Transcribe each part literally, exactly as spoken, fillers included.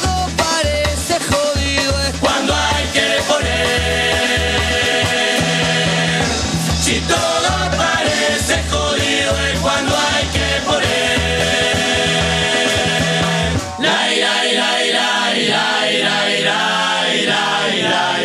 todo parece jodido es cuando hay que poner. Si todo parece jodido es cuando hay que poner. La ira, ira, ira, ira, ira, ira, ira, ira,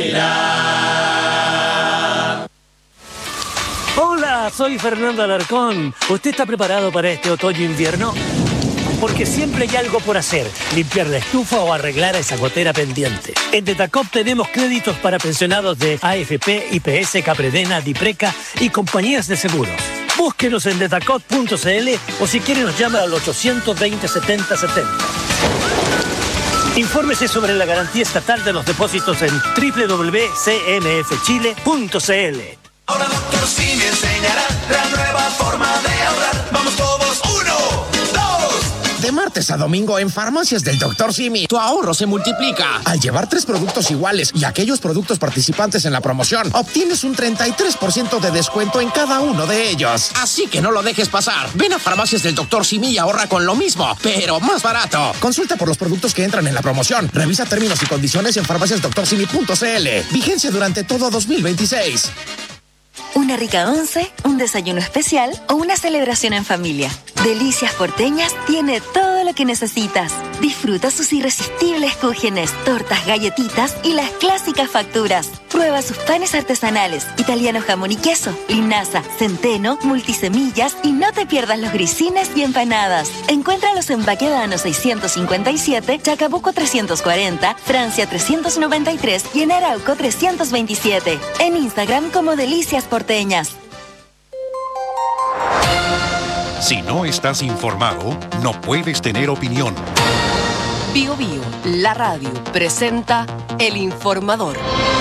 ira. Hola, soy Fernando Alarcón. ¿Usted está preparado para este otoño-invierno? Porque siempre hay algo por hacer, limpiar la estufa o arreglar esa gotera pendiente. En Detacop tenemos créditos para pensionados de A F P, I P S, Capredena, Dipreca y compañías de seguros. Búsquenos en detacop punto c l o si quiere nos llama al ochocientos veinte, setenta setenta. Infórmese sobre la garantía estatal de los depósitos en doble u doble u doble u punto c m f chile punto c l. Ahora doctor Simi enseñará la nueva forma de ahorrar. Vamos todos, uno, dos. De martes a domingo en Farmacias del doctor Simi, tu ahorro se multiplica. Al llevar tres productos iguales y aquellos productos participantes en la promoción, obtienes un treinta y tres por ciento de descuento en cada uno de ellos. Así que no lo dejes pasar. Ven a Farmacias del doctor Simi y ahorra con lo mismo, pero más barato. Consulta por los productos que entran en la promoción. Revisa términos y condiciones en farmacias doctor simi punto c l. Vigencia durante todo dos mil veintiséis. Una rica once, un desayuno especial o una celebración en familia. Delicias Porteñas tiene todo lo que necesitas. Disfruta sus irresistibles cúgenes, tortas, galletitas y las clásicas facturas. Prueba sus panes artesanales, italiano jamón y queso, linaza, centeno, multisemillas y no te pierdas los grisines y empanadas. Encuéntralos en Baquedano seiscientos cincuenta y siete, Chacabuco trescientos cuarenta, Francia trescientos noventa y tres y en Arauco trescientos veintisiete. En Instagram como Delicias Porteñas. Si no estás informado, no puedes tener opinión. Bio Bio, la radio, presenta El Informador.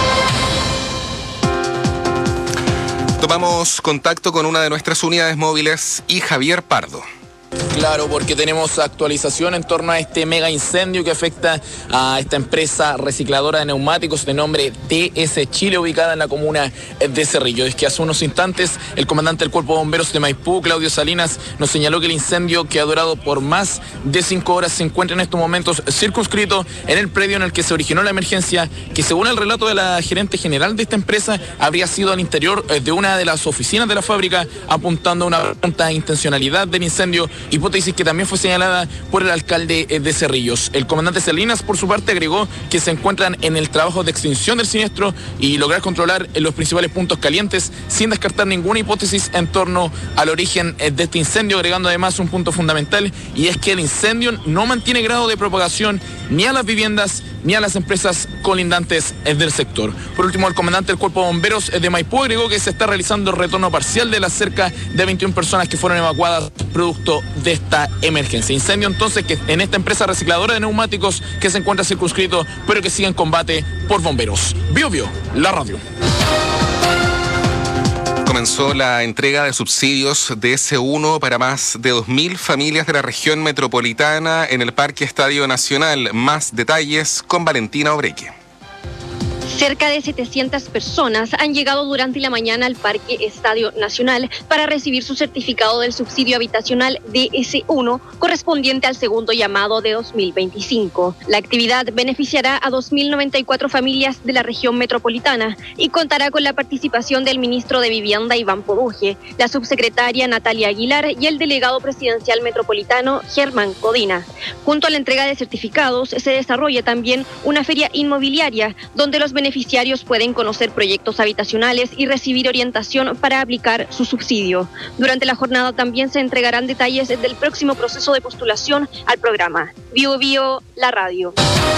Tomamos contacto con una de nuestras unidades móviles y Javier Pardo. Claro, porque tenemos actualización en torno a este mega incendio que afecta a esta empresa recicladora de neumáticos de nombre T S Chile, ubicada en la comuna de Cerrillo. Es que hace unos instantes el comandante del Cuerpo de Bomberos de Maipú, Claudio Salinas, nos señaló que el incendio, que ha durado por más de cinco horas, se encuentra en estos momentos circunscrito en el predio en el que se originó la emergencia, que según el relato de la gerente general de esta empresa, habría sido al interior de una de las oficinas de la fábrica, apuntando a una presunta intencionalidad del incendio, hipótesis que también fue señalada por el alcalde de Cerrillos. El comandante Salinas, por su parte, agregó que se encuentran en el trabajo de extinción del siniestro y lograr controlar los principales puntos calientes sin descartar ninguna hipótesis en torno al origen de este incendio, agregando además un punto fundamental, y es que el incendio no mantiene grado de propagación ni a las viviendas ni a las empresas colindantes del sector. Por último, el comandante del Cuerpo de Bomberos de Maipú agregó que se está realizando el retorno parcial de las cerca de veintiuna personas que fueron evacuadas producto de esta emergencia. Incendio entonces que en esta empresa recicladora de neumáticos que se encuentra circunscrito, pero que sigue en combate por bomberos. Bio Bio, la radio. Comenzó la entrega de subsidios de S uno para más de dos mil familias de la región metropolitana en el Parque Estadio Nacional. Más detalles con Valentina Obreque. Cerca de setecientas personas han llegado durante la mañana al Parque Estadio Nacional para recibir su certificado del subsidio habitacional D S uno correspondiente al segundo llamado de dos mil veinticinco. La actividad beneficiará a dos mil noventa y cuatro familias de la región metropolitana y contará con la participación del ministro de Vivienda Iván Poduje, la subsecretaria Natalia Aguilar y el delegado presidencial metropolitano Germán Codina. Junto a la entrega de certificados se desarrolla también una feria inmobiliaria donde los beneficiarios pueden conocer proyectos habitacionales y recibir orientación para aplicar su subsidio. Durante la jornada también se entregarán detalles del próximo proceso de postulación al programa. Bio Bio, la radio.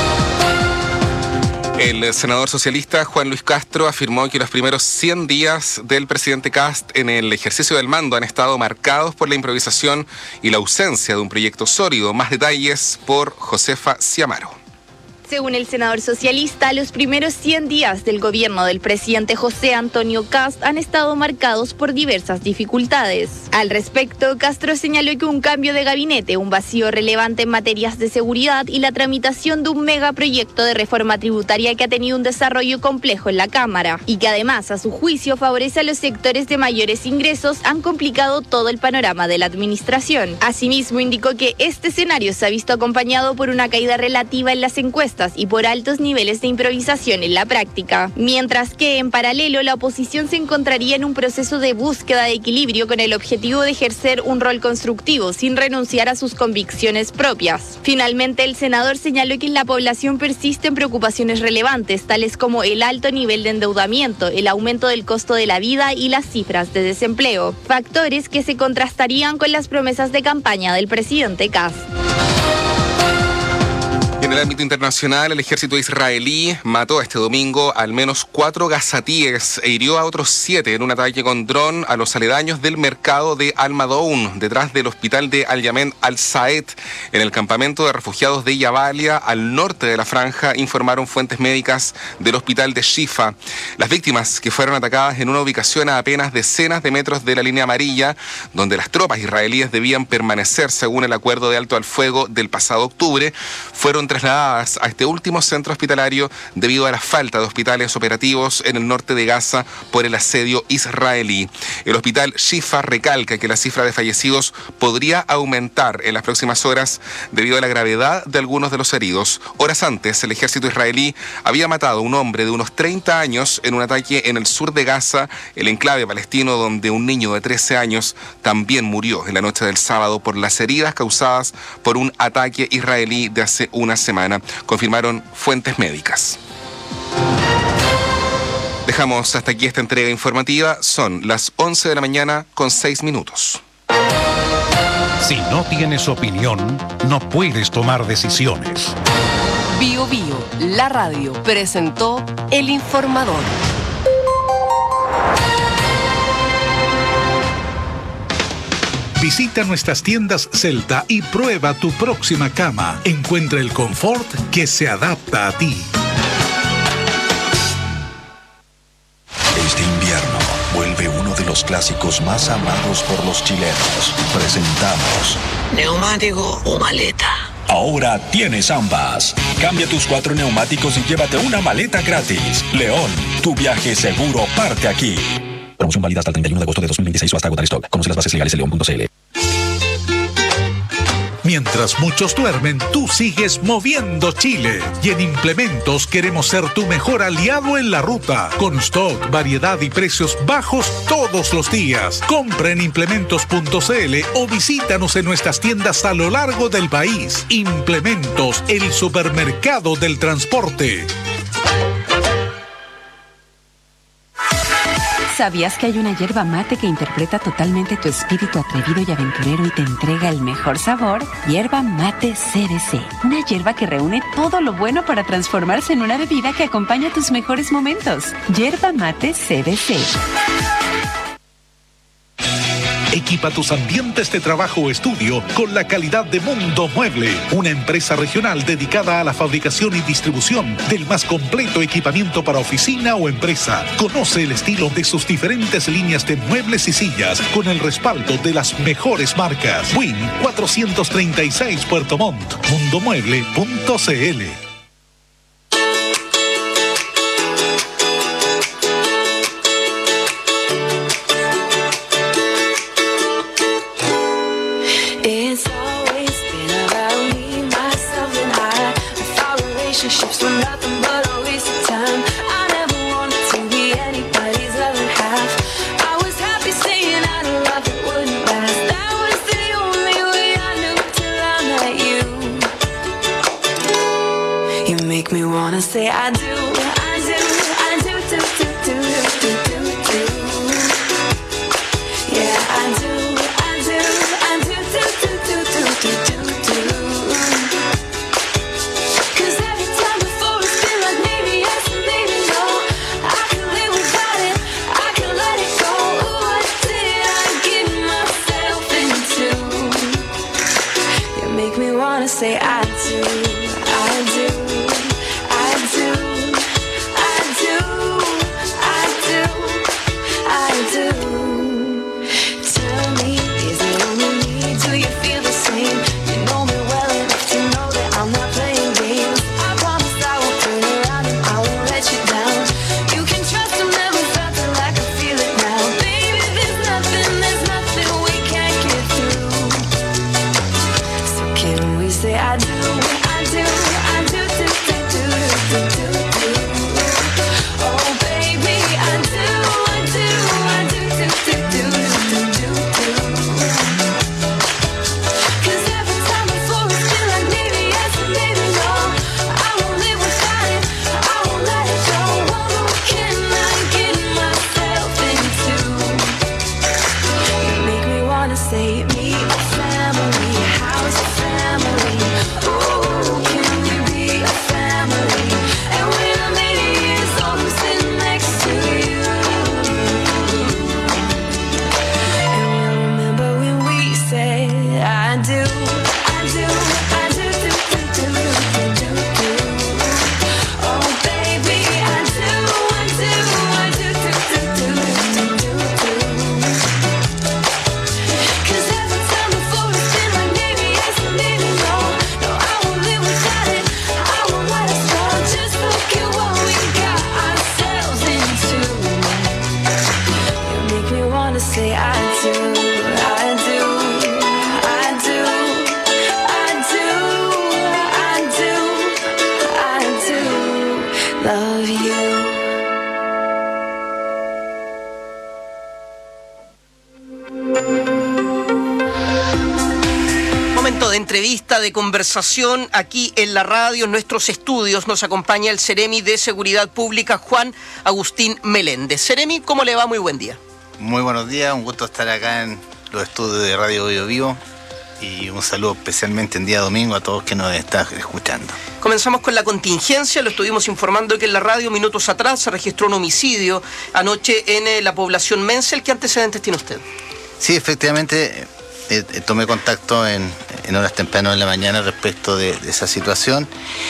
El senador socialista Juan Luis Castro afirmó que los primeros cien días del presidente Kast en el ejercicio del mando han estado marcados por la improvisación y la ausencia de un proyecto sólido. Más detalles por Josefa Ciamaro. Según el senador socialista, los primeros cien días del gobierno del presidente José Antonio Kast han estado marcados por diversas dificultades. Al respecto, Castro señaló que un cambio de gabinete, un vacío relevante en materias de seguridad y la tramitación de un megaproyecto de reforma tributaria que ha tenido un desarrollo complejo en la Cámara y que además, a su juicio, favorece a los sectores de mayores ingresos, han complicado todo el panorama de la administración. Asimismo, indicó que este escenario se ha visto acompañado por una caída relativa en las encuestas y por altos niveles de improvisación en la práctica, mientras que en paralelo la oposición se encontraría en un proceso de búsqueda de equilibrio con el objetivo de ejercer un rol constructivo sin renunciar a sus convicciones propias. Finalmente, el senador señaló que en la población persisten preocupaciones relevantes, tales como el alto nivel de endeudamiento, el aumento del costo de la vida y las cifras de desempleo, factores que se contrastarían con las promesas de campaña del presidente Kast. En el ámbito internacional, el ejército israelí mató este domingo al menos cuatro gazatíes e hirió a otros siete en un ataque con dron a los aledaños del mercado de Al-Madoun, detrás del hospital de Al-Yamen Al-Saed, en el campamento de refugiados de Jabalia, al norte de la franja, informaron fuentes médicas del hospital de Shifa. Las víctimas, que fueron atacadas en una ubicación a apenas decenas de metros de la línea amarilla, donde las tropas israelíes debían permanecer según el acuerdo de alto al fuego del pasado octubre, fueron trasladadas a este último centro hospitalario debido a la falta de hospitales operativos en el norte de Gaza por el asedio israelí. El hospital Shifa recalca que la cifra de fallecidos podría aumentar en las próximas horas debido a la gravedad de algunos de los heridos. Horas antes, el ejército israelí había matado a un hombre de unos treinta años en un ataque en el sur de Gaza, el enclave palestino, donde un niño de trece años también murió en la noche del sábado por las heridas causadas por un ataque israelí de hace una semana, confirmaron fuentes médicas. Dejamos hasta aquí esta entrega informativa. Son las once de la mañana con seis minutos. Si no tienes opinión, no puedes tomar decisiones. Bio Bio, la radio, presentó El Informador. Visita nuestras tiendas Celta y prueba tu próxima cama. Encuentra el confort que se adapta a ti. Este invierno vuelve uno de los clásicos más amados por los chilenos. Presentamos ¿neumático o maleta? Ahora tienes ambas. Cambia tus cuatro neumáticos y llévate una maleta gratis. León, tu viaje seguro parte aquí. Promoción válida hasta el treinta y uno de agosto de dos mil veintiséis o hasta agotar stock. Conoce las bases legales en león punto c l. Mientras muchos duermen, tú sigues moviendo Chile. Y en Implementos queremos ser tu mejor aliado en la ruta. Con stock, variedad y precios bajos todos los días. Compra en implementos punto c l o visítanos en nuestras tiendas a lo largo del país. Implementos, el supermercado del transporte. ¿Sabías que hay una yerba mate que interpreta totalmente tu espíritu atrevido y aventurero y te entrega el mejor sabor? Yerba Mate C B C. Una yerba que reúne todo lo bueno para transformarse en una bebida que acompaña tus mejores momentos. Yerba Mate C B C. Equipa tus ambientes de trabajo o estudio con la calidad de Mundo Mueble, una empresa regional dedicada a la fabricación y distribución del más completo equipamiento para oficina o empresa. Conoce el estilo de sus diferentes líneas de muebles y sillas con el respaldo de las mejores marcas. Win cuatrocientos treinta y seis Puerto Montt. mundo mueble punto c l. Relationships were nothing but a waste of time. I never wanted to be anybody's other half. I was happy saying I love it wouldn't last. That was the only way I knew till I met you. You make me wanna say I do, I do, I do, do, do, do, do, do, do. Yeah, I do, I do, I do, do, do, do, do, do, do. Say I do, I do, of you. Momento de entrevista, de conversación aquí en la radio, en nuestros estudios. Nos acompaña el Seremi de Seguridad Pública, Juan Agustín Meléndez. Seremi, ¿cómo le va? Muy buen día. Muy buenos días, un gusto estar acá en los estudios de Radio Bio Vivo y un saludo especialmente en día domingo a todos que nos están escuchando. Comenzamos con la contingencia, lo estuvimos informando que en la radio minutos atrás se registró un homicidio anoche en eh, la población Mensel. ¿Qué antecedentes tiene usted? Sí, efectivamente, eh, eh, tomé contacto en, en horas tempranas de la mañana respecto de, de esa situación.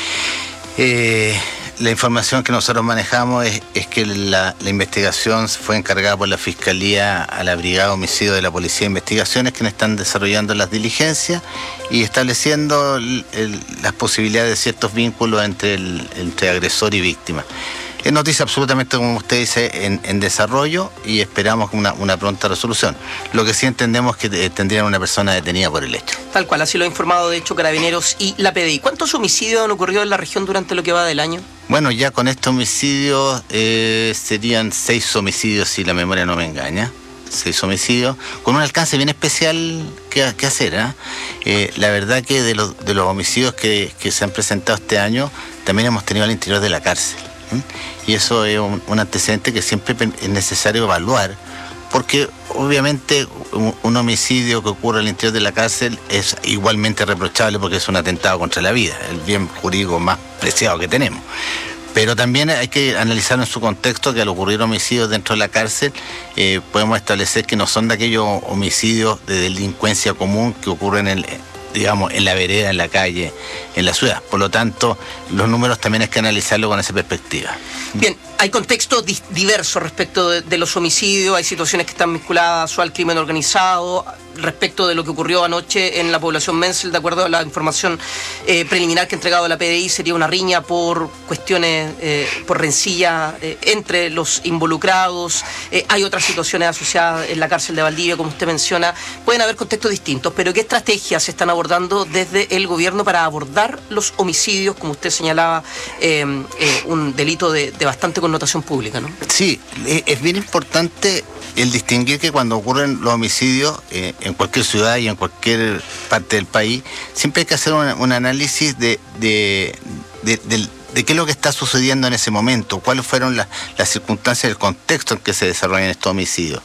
Eh, la información que nosotros manejamos es, es que la, la investigación fue encargada por la Fiscalía a la Brigada de Homicidio de la Policía de Investigaciones, quienes están desarrollando las diligencias y estableciendo el, el, las posibilidades de ciertos vínculos entre, el, entre agresor y víctima. Es noticia absolutamente, como usted dice, en, en desarrollo y esperamos una, una pronta resolución. Lo que sí entendemos es que eh, tendrían una persona detenida por el hecho. Tal cual, así lo ha informado de hecho Carabineros y la P D I. ¿Cuántos homicidios han ocurrido en la región durante lo que va del año? Bueno, ya con este homicidio eh, serían seis homicidios, si la memoria no me engaña. Seis homicidios, con un alcance bien especial que, que hacer. ¿eh? Eh, la verdad que de los, de los homicidios que, que se han presentado este año, también hemos tenido al interior de la cárcel. ¿eh? Y eso es un, un antecedente que siempre es necesario evaluar, porque obviamente un, un homicidio que ocurre al interior de la cárcel es igualmente reprochable porque es un atentado contra la vida, el bien jurídico más preciado que tenemos. Pero también hay que analizar en su contexto que al ocurrir homicidios dentro de la cárcel, eh, podemos establecer que no son de aquellos homicidios de delincuencia común que ocurren en, digamos, en la vereda, en la calle, en la ciudad. Por lo tanto, los números también hay que analizarlo con esa perspectiva. Bien, hay contextos di- diversos respecto de, de los homicidios, hay situaciones que están vinculadas al crimen organizado, respecto de lo que ocurrió anoche en la población Mensel, de acuerdo a la información eh, preliminar que ha entregado la P D I, sería una riña por cuestiones, eh, por rencilla eh, entre los involucrados. Eh, hay otras situaciones asociadas en la cárcel de Valdivia, como usted menciona. Pueden haber contextos distintos, pero ¿qué estrategias se están abordando desde el gobierno para abordar los homicidios, como usted señalaba, eh, eh, un delito de, de bastante connotación pública, ¿no? Sí, es bien importante el distinguir que cuando ocurren los homicidios eh, en cualquier ciudad y en cualquier parte del país, siempre hay que hacer un, un análisis de, de, de, de, de qué es lo que está sucediendo en ese momento, cuáles fueron las, las circunstancias, el contexto en que se desarrollan estos homicidios.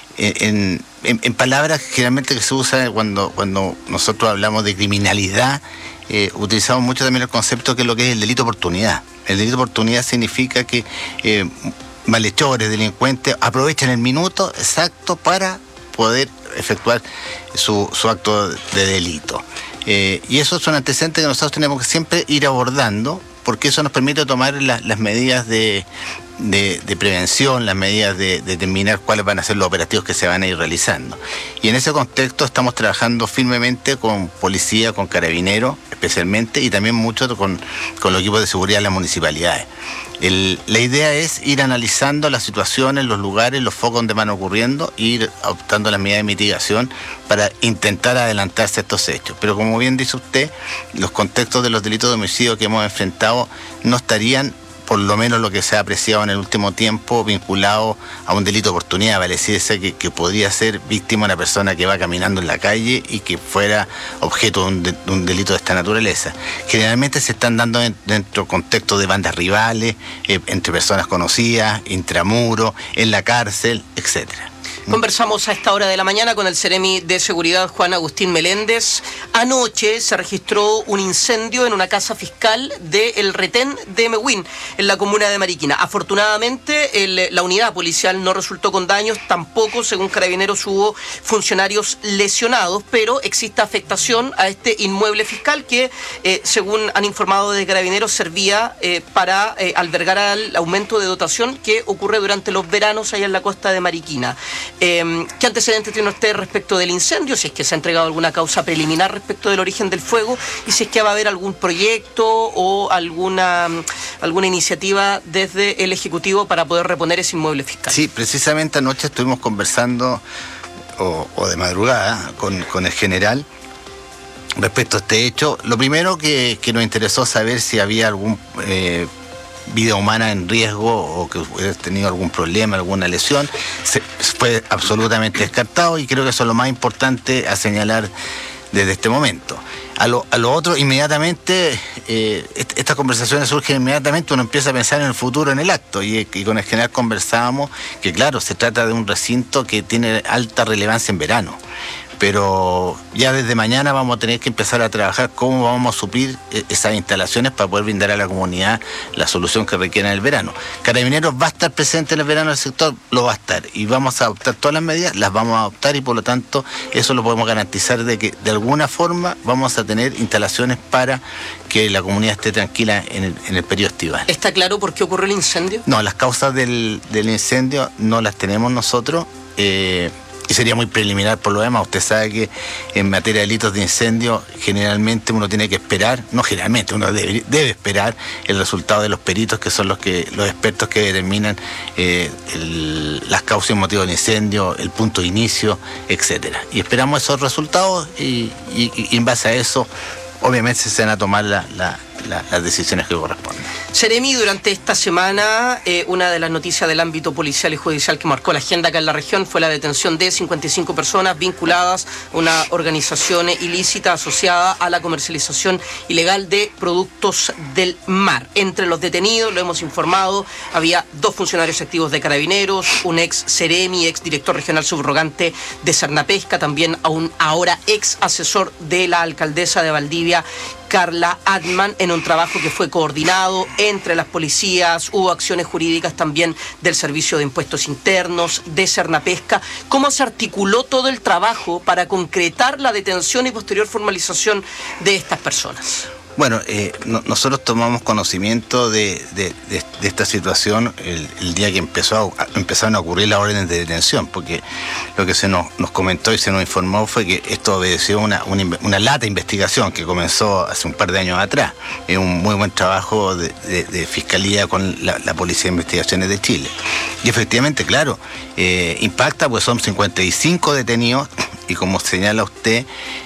En, en, en palabras generalmente que se usan cuando, cuando nosotros hablamos de criminalidad, eh, utilizamos mucho también el concepto que es lo que es el delito de oportunidad. El delito de oportunidad significa que eh, malhechores, delincuentes, aprovechan el minuto exacto para poder efectuar su, su acto de delito. Eh, y eso es un antecedente que nosotros tenemos que siempre ir abordando, porque eso nos permite tomar la, las medidas de, de, de prevención, las medidas de, de determinar cuáles van a ser los operativos que se van a ir realizando. Y en ese contexto estamos trabajando firmemente con policía, con carabineros especialmente, y también mucho con, con los equipos de seguridad de las municipalidades. El, la idea es ir analizando las situaciones, los lugares, los focos donde van ocurriendo, e ir adoptando las medidas de mitigación para intentar adelantarse a estos hechos. Pero como bien dice usted, los contextos de los delitos de homicidio que hemos enfrentado no estarían, por lo menos lo que se ha apreciado en el último tiempo, vinculado a un delito de oportunidad, vale decirse que, que podría ser víctima una persona que va caminando en la calle y que fuera objeto de un, de, de un delito de esta naturaleza. Generalmente se están dando en, dentro de contextos de bandas rivales, eh, entre personas conocidas, intramuros, en la cárcel, etcétera. Conversamos a esta hora de la mañana con el Seremi de Seguridad, Juan Agustín Meléndez. Anoche se registró un incendio en una casa fiscal de El Retén de Mehuen, en la comuna de Mariquina. Afortunadamente, el, la unidad policial no resultó con daños, tampoco, según Carabineros, hubo funcionarios lesionados, pero existe afectación a este inmueble fiscal que, eh, según han informado de Carabineros, servía eh, para eh, albergar al aumento de dotación que ocurre durante los veranos allá en la costa de Mariquina. Eh, ¿Qué antecedentes tiene usted respecto del incendio? Si es que se ha entregado alguna causa preliminar respecto del origen del fuego y si es que va a haber algún proyecto o alguna, alguna iniciativa desde el Ejecutivo para poder reponer ese inmueble fiscal. Sí, precisamente anoche estuvimos conversando, o, o de madrugada, con, con el general respecto a este hecho. Lo primero que, que nos interesó saber si había algún... Eh, vida humana en riesgo o que hubiera tenido algún problema, alguna lesión, se, fue absolutamente descartado, y creo que eso es lo más importante a señalar desde este momento. A lo, a lo otro, inmediatamente, eh, est- estas conversaciones surgen inmediatamente, uno empieza a pensar en el futuro, en el acto, y, y con el general conversábamos que, claro, se trata de un recinto que tiene alta relevancia en verano, pero ya desde mañana vamos a tener que empezar a trabajar cómo vamos a suplir esas instalaciones para poder brindar a la comunidad la solución que requiere en el verano. Carabineros va a estar presente en el verano del sector, lo va a estar, y vamos a adoptar todas las medidas, las vamos a adoptar, y por lo tanto eso lo podemos garantizar de que de alguna forma vamos a tener instalaciones para que la comunidad esté tranquila en el, en el periodo estival. ¿Está claro por qué ocurrió el incendio? No, las causas del, del incendio no las tenemos nosotros, eh, y sería muy preliminar por lo demás. Usted sabe que en materia de delitos de incendio generalmente uno tiene que esperar, no generalmente, uno debe, debe esperar el resultado de los peritos, que son los que los expertos que determinan eh, el, las causas y motivos del incendio, el punto de inicio, etcétera. Y esperamos esos resultados y, y, y en base a eso obviamente se van a tomar la, la, la, las decisiones que corresponden. Seremi, durante esta semana, eh, una de las noticias del ámbito policial y judicial que marcó la agenda acá en la región fue la detención de cincuenta y cinco personas vinculadas a una organización ilícita asociada a la comercialización ilegal de productos del mar. Entre los detenidos, lo hemos informado, había dos funcionarios activos de Carabineros, un ex Seremi, ex director regional subrogante de Cernapesca, también a un ahora ex asesor de la alcaldesa de Valdivia, Carla Atman, en un trabajo que fue coordinado entre las policías. Hubo acciones jurídicas también del Servicio de Impuestos Internos, de Cernapesca. ¿Cómo se articuló todo el trabajo para concretar la detención y posterior formalización de estas personas? Bueno, eh, no, nosotros tomamos conocimiento de, de, de, de esta situación el, el día que empezó a, empezaron a ocurrir las órdenes de detención, porque lo que se nos, nos comentó y se nos informó fue que esto obedeció a una, una, una lata investigación que comenzó hace un par de años atrás. Es un muy buen trabajo de, de, de Fiscalía con la, la Policía de Investigaciones de Chile. Y efectivamente, claro, eh, impacta, pues son cincuenta y cinco detenidos, y como señala usted,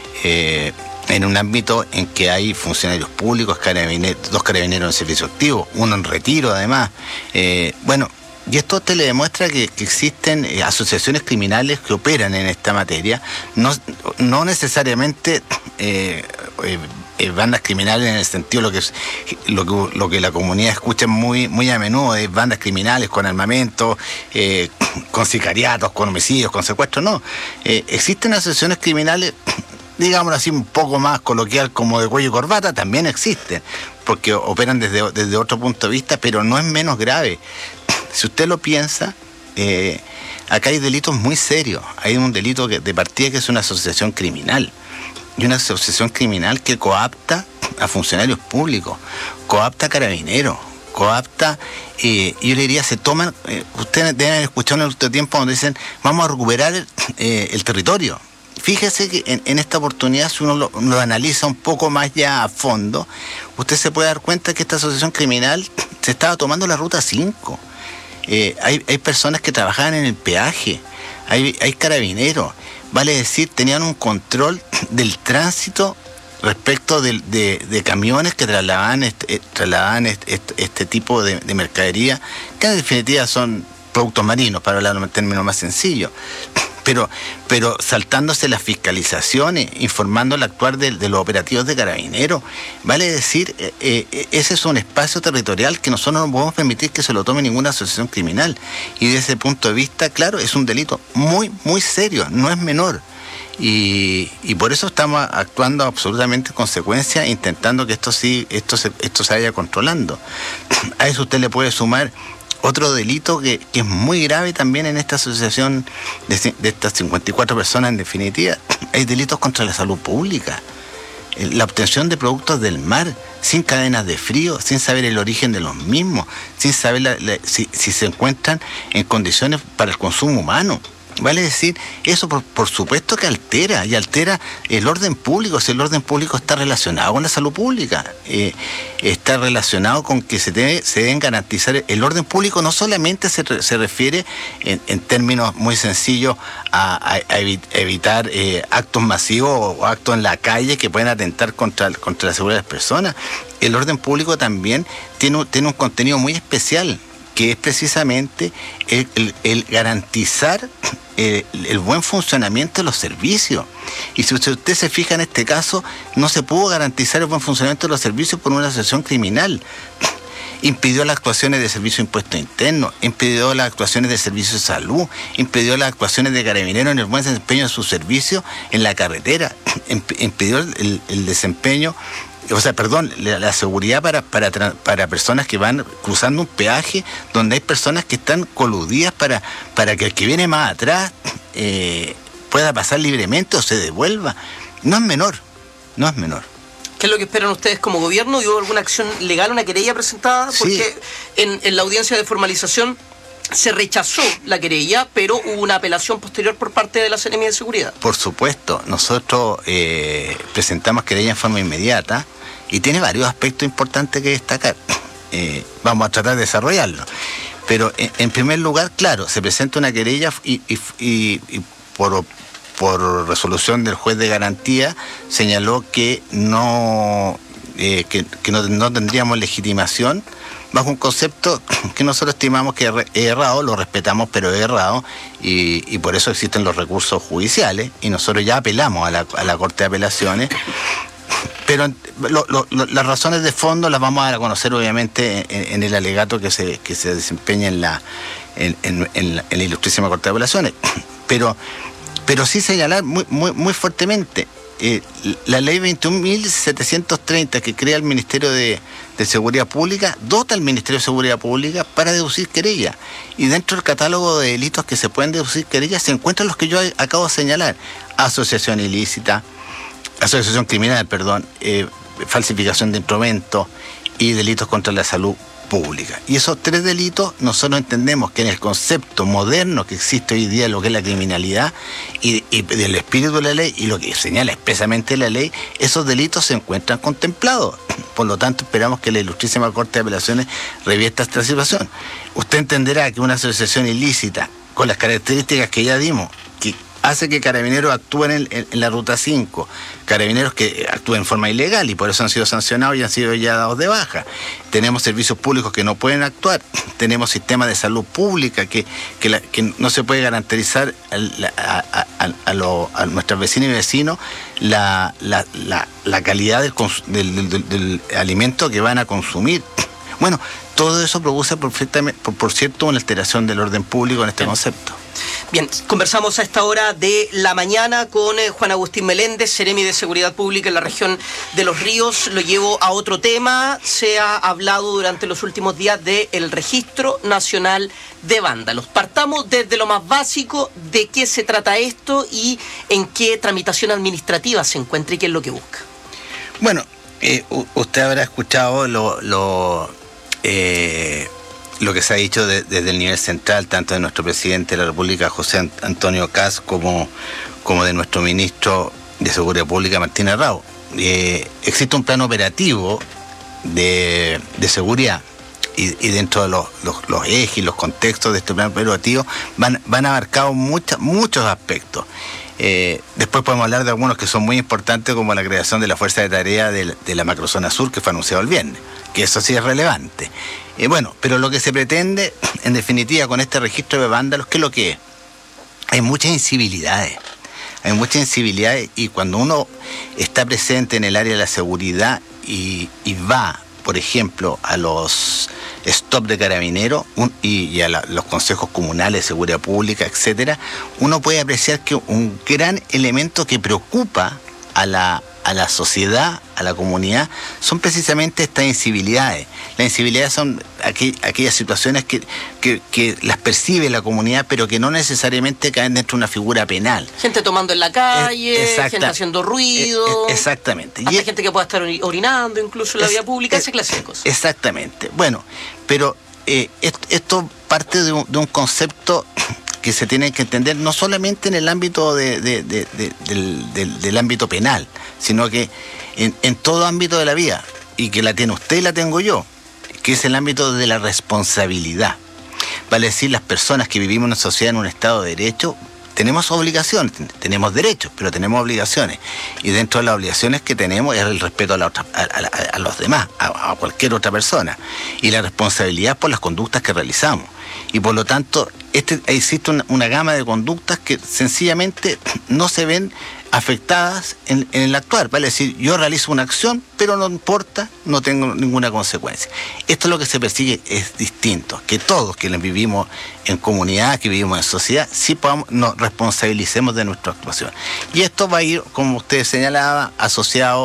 eh, en un ámbito en que hay funcionarios públicos, carabineros, dos carabineros en servicio activo, uno en retiro además. Eh, bueno, y esto te le demuestra que, que existen eh, asociaciones criminales que operan en esta materia, no, no necesariamente eh, eh, eh, bandas criminales en el sentido lo que es, lo que lo que la comunidad escucha muy muy a menudo, de bandas criminales con armamento, eh, con sicariatos, con homicidios, con secuestros. No, eh, existen asociaciones criminales, digámoslo así, un poco más coloquial, como de cuello y corbata, también existen, porque operan desde, desde otro punto de vista, pero no es menos grave. Si usted lo piensa, eh, acá hay delitos muy serios. Hay un delito que, de partida, que es una asociación criminal, y una asociación criminal que coapta a funcionarios públicos, coapta a carabineros, coapta, eh, yo le diría, se toman, eh, ustedes deben haber escuchado en el último tiempo donde dicen, vamos a recuperar el, eh, el territorio. Fíjese que en, en esta oportunidad, si uno lo, lo analiza un poco más ya a fondo, usted se puede dar cuenta que esta asociación criminal se estaba tomando la ruta cinco. Eh, hay, hay personas que trabajaban en el peaje, hay, hay carabineros, vale decir, tenían un control del tránsito respecto de, de, de camiones que trasladaban este, eh, trasladaban este, este, este tipo de, de mercadería, que en definitiva son productos marinos, para hablar en términos más sencillos. Pero, pero saltándose las fiscalizaciones, informando el actuar de, de los operativos de carabineros, vale decir, eh, eh, ese es un espacio territorial que nosotros no podemos permitir que se lo tome ninguna asociación criminal. Y desde ese punto de vista, claro, es un delito muy, muy serio, no es menor. Y, y por eso estamos actuando absolutamente en consecuencia, intentando que esto sí, esto se, esto se vaya controlando. A eso usted le puede sumar otro delito que, que es muy grave también en esta asociación de, de estas cincuenta y cuatro personas, en definitiva. Hay delitos contra la salud pública. La obtención de productos del mar sin cadenas de frío, sin saber el origen de los mismos, sin saber la, la, si, si se encuentran en condiciones para el consumo humano. Vale decir, eso por, por supuesto que altera, y altera el orden público. Si el orden público está relacionado con la salud pública, eh, está relacionado con que se, debe, se deben garantizar el orden público. No solamente se, se refiere en, en términos muy sencillos a, a, a evitar eh, actos masivos o actos en la calle que pueden atentar contra, contra la seguridad de las personas. El orden público también tiene, un- tiene un contenido muy especial, que es precisamente el, el- el garantizar el, el buen funcionamiento de los servicios. Y si usted, usted se fija en este caso, no se pudo garantizar el buen funcionamiento de los servicios por una asociación criminal. Impidió las actuaciones de servicio de impuesto interno, impidió las actuaciones de servicio de salud, impidió las actuaciones de carabineros en el buen desempeño de sus servicios en la carretera, imp- impidió el, el desempeño, o sea, perdón, la, la seguridad para, para, tra- para personas que van cruzando un peaje donde hay personas que están coludidas para, para que el que viene más atrás eh, pueda pasar libremente o se devuelva. No es menor, no es menor. ¿Qué es lo que esperan ustedes como gobierno? ¿Y hubo alguna acción legal, una querella presentada? Sí. Porque en, en la audiencia de formalización se rechazó la querella, pero hubo una apelación posterior por parte de la Seremía de Seguridad. Por supuesto, nosotros eh, presentamos querella en forma inmediata y tiene varios aspectos importantes que destacar. Eh, vamos a tratar de desarrollarlo. Pero en, en primer lugar, claro, se presenta una querella y, y, y, y por, por resolución del juez de garantía señaló que no, eh, que, que no, no tendríamos legitimación bajo un concepto que nosotros estimamos que es errado, lo respetamos, pero es errado, y, y por eso existen los recursos judiciales, y nosotros ya apelamos a la, a la Corte de Apelaciones, pero lo, lo, lo, las razones de fondo las vamos a dar a conocer obviamente en, en el alegato que se, que se desempeña en la, en, en, en la, en la Ilustrísima Corte de Apelaciones, pero, pero sí señalar muy, muy, muy fuertemente, Eh, la ley veintiún mil setecientos treinta que crea el Ministerio de, de Seguridad Pública dota al Ministerio de Seguridad Pública para deducir querella, y dentro del catálogo de delitos que se pueden deducir querella se encuentran los que yo acabo de señalar: asociación ilícita, asociación criminal, perdón, eh, falsificación de instrumentos y delitos contra la salud pública. Y esos tres delitos nosotros entendemos que en el concepto moderno que existe hoy día, lo que es la criminalidad y, y del espíritu de la ley y lo que señala expresamente la ley, esos delitos se encuentran contemplados. Por lo tanto, esperamos que la Ilustrísima Corte de Apelaciones revierta esta situación. Usted entenderá que una asociación ilícita con las características que ya dimos, que hace que carabineros actúen en, en, en la Ruta cinco, carabineros que actúen en forma ilegal y por eso han sido sancionados y han sido ya dados de baja. Tenemos servicios públicos que no pueden actuar, tenemos sistemas de salud pública que, que, la, que no se puede garantizar a, a, a, a, lo, a nuestras vecinas y vecinos la, la, la, la calidad del, del, del, del alimento que van a consumir. Bueno, todo eso produce perfectamente, por, por cierto, una alteración del orden público en este concepto. Bien, conversamos a esta hora de la mañana con eh, Juan Agustín Meléndez, Seremi de Seguridad Pública en la región de Los Ríos. Lo llevo a otro tema. Se ha hablado durante los últimos días del Registro Nacional de Vándalos. Partamos desde lo más básico, de qué se trata esto y en qué tramitación administrativa se encuentra y qué es lo que busca. Bueno, eh, usted habrá escuchado lo... lo eh, lo que se ha dicho de, desde el nivel central, tanto de nuestro presidente de la República, José Antonio Kast, como, como de nuestro ministro de Seguridad Pública, Martín Arrau. Eh, existe un plan operativo de, de seguridad y, y dentro de los, los, los ejes y los contextos de este plan operativo van, van abarcados mucha, muchos aspectos. Eh, después podemos hablar de algunos que son muy importantes, como la creación de la Fuerza de Tarea de, de la Macrozona Sur, que fue anunciado el viernes, que eso sí es relevante. Eh, bueno, pero lo que se pretende, en definitiva, con este registro de vándalos, ¿qué es lo que es? Hay muchas incivilidades, hay muchas incivilidades, y cuando uno está presente en el área de la seguridad y, y va, por ejemplo, a los stop de carabineros un, y, y a la, los consejos comunales de seguridad pública, etcétera, uno puede apreciar que un gran elemento que preocupa a la, a la sociedad, a la comunidad, son precisamente estas incivilidades. Las incivilidades son aqu aquellas situaciones que, que, que las percibe la comunidad, pero que no necesariamente caen dentro de una figura penal. Gente tomando en la calle, Exacta, gente haciendo ruido. Es, exactamente. Hasta y gente que pueda estar orinando incluso en la es, vía pública, es, esa clase de cosas. Exactamente. Bueno, pero eh, esto, esto parte de un, de un concepto que se tienen que entender no solamente en el ámbito de, de, de, de, del, del, del ámbito penal, sino que en, en todo ámbito de la vida, y que la tiene usted y la tengo yo, que es el ámbito de la responsabilidad. Vale decir, las personas que vivimos en una sociedad, en un Estado de Derecho, tenemos obligaciones, tenemos derechos, pero tenemos obligaciones. Y dentro de las obligaciones que tenemos es el respeto a, la otra, a, a, a los demás, a, a cualquier otra persona. Y la responsabilidad por las conductas que realizamos. Y por lo tanto, este, existe una, una gama de conductas que sencillamente no se ven afectadas en, en el actuar. Vale decir, yo realizo una acción, pero no importa, no tengo ninguna consecuencia. Esto es lo que se persigue, es distinto, que todos quienes vivimos en comunidad, que vivimos en sociedad, sí podamos, nos responsabilicemos de nuestra actuación. Y esto va a ir, como usted señalaba, asociado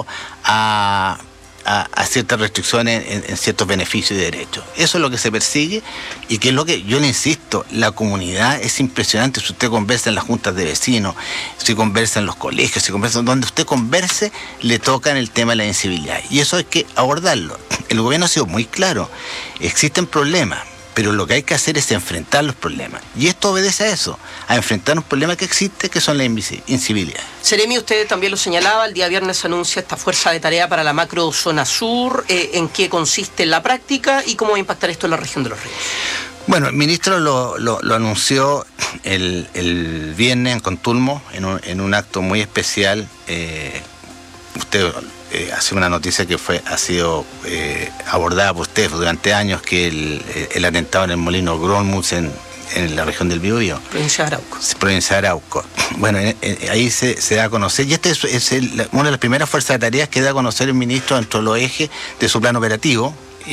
a... A, a ciertas restricciones en, en ciertos beneficios y derechos. Eso es lo que se persigue, y que es lo que, yo le insisto, la comunidad es impresionante. Si usted conversa en las juntas de vecinos, si conversa en los colegios, si conversa donde usted converse, le toca en el tema de la incivilidad. Y eso hay que abordarlo. El gobierno ha sido muy claro. Existen problemas, pero lo que hay que hacer es enfrentar los problemas. Y esto obedece a eso, a enfrentar un problema que existe, que son las incivilidades. Seremi, usted también lo señalaba, el día viernes se anuncia esta fuerza de tarea para la macro zona sur. Eh, ¿En qué consiste en la práctica y cómo va a impactar esto en la región de Los Ríos? Bueno, el ministro lo, lo, lo anunció el, el viernes en Contulmo, en un, en un acto muy especial. Eh, usted... Eh, hace una noticia que fue ha sido eh, abordada por usted durante años, que el, el atentado en el molino Grolmuth en, en la región del Biobío. Provincia de Arauco. Provincia de Arauco. Bueno, en, en, ahí se, se da a conocer, y esta es, es el, una de las primeras fuerzas de tareas que da a conocer el ministro dentro de los ejes de su plan operativo,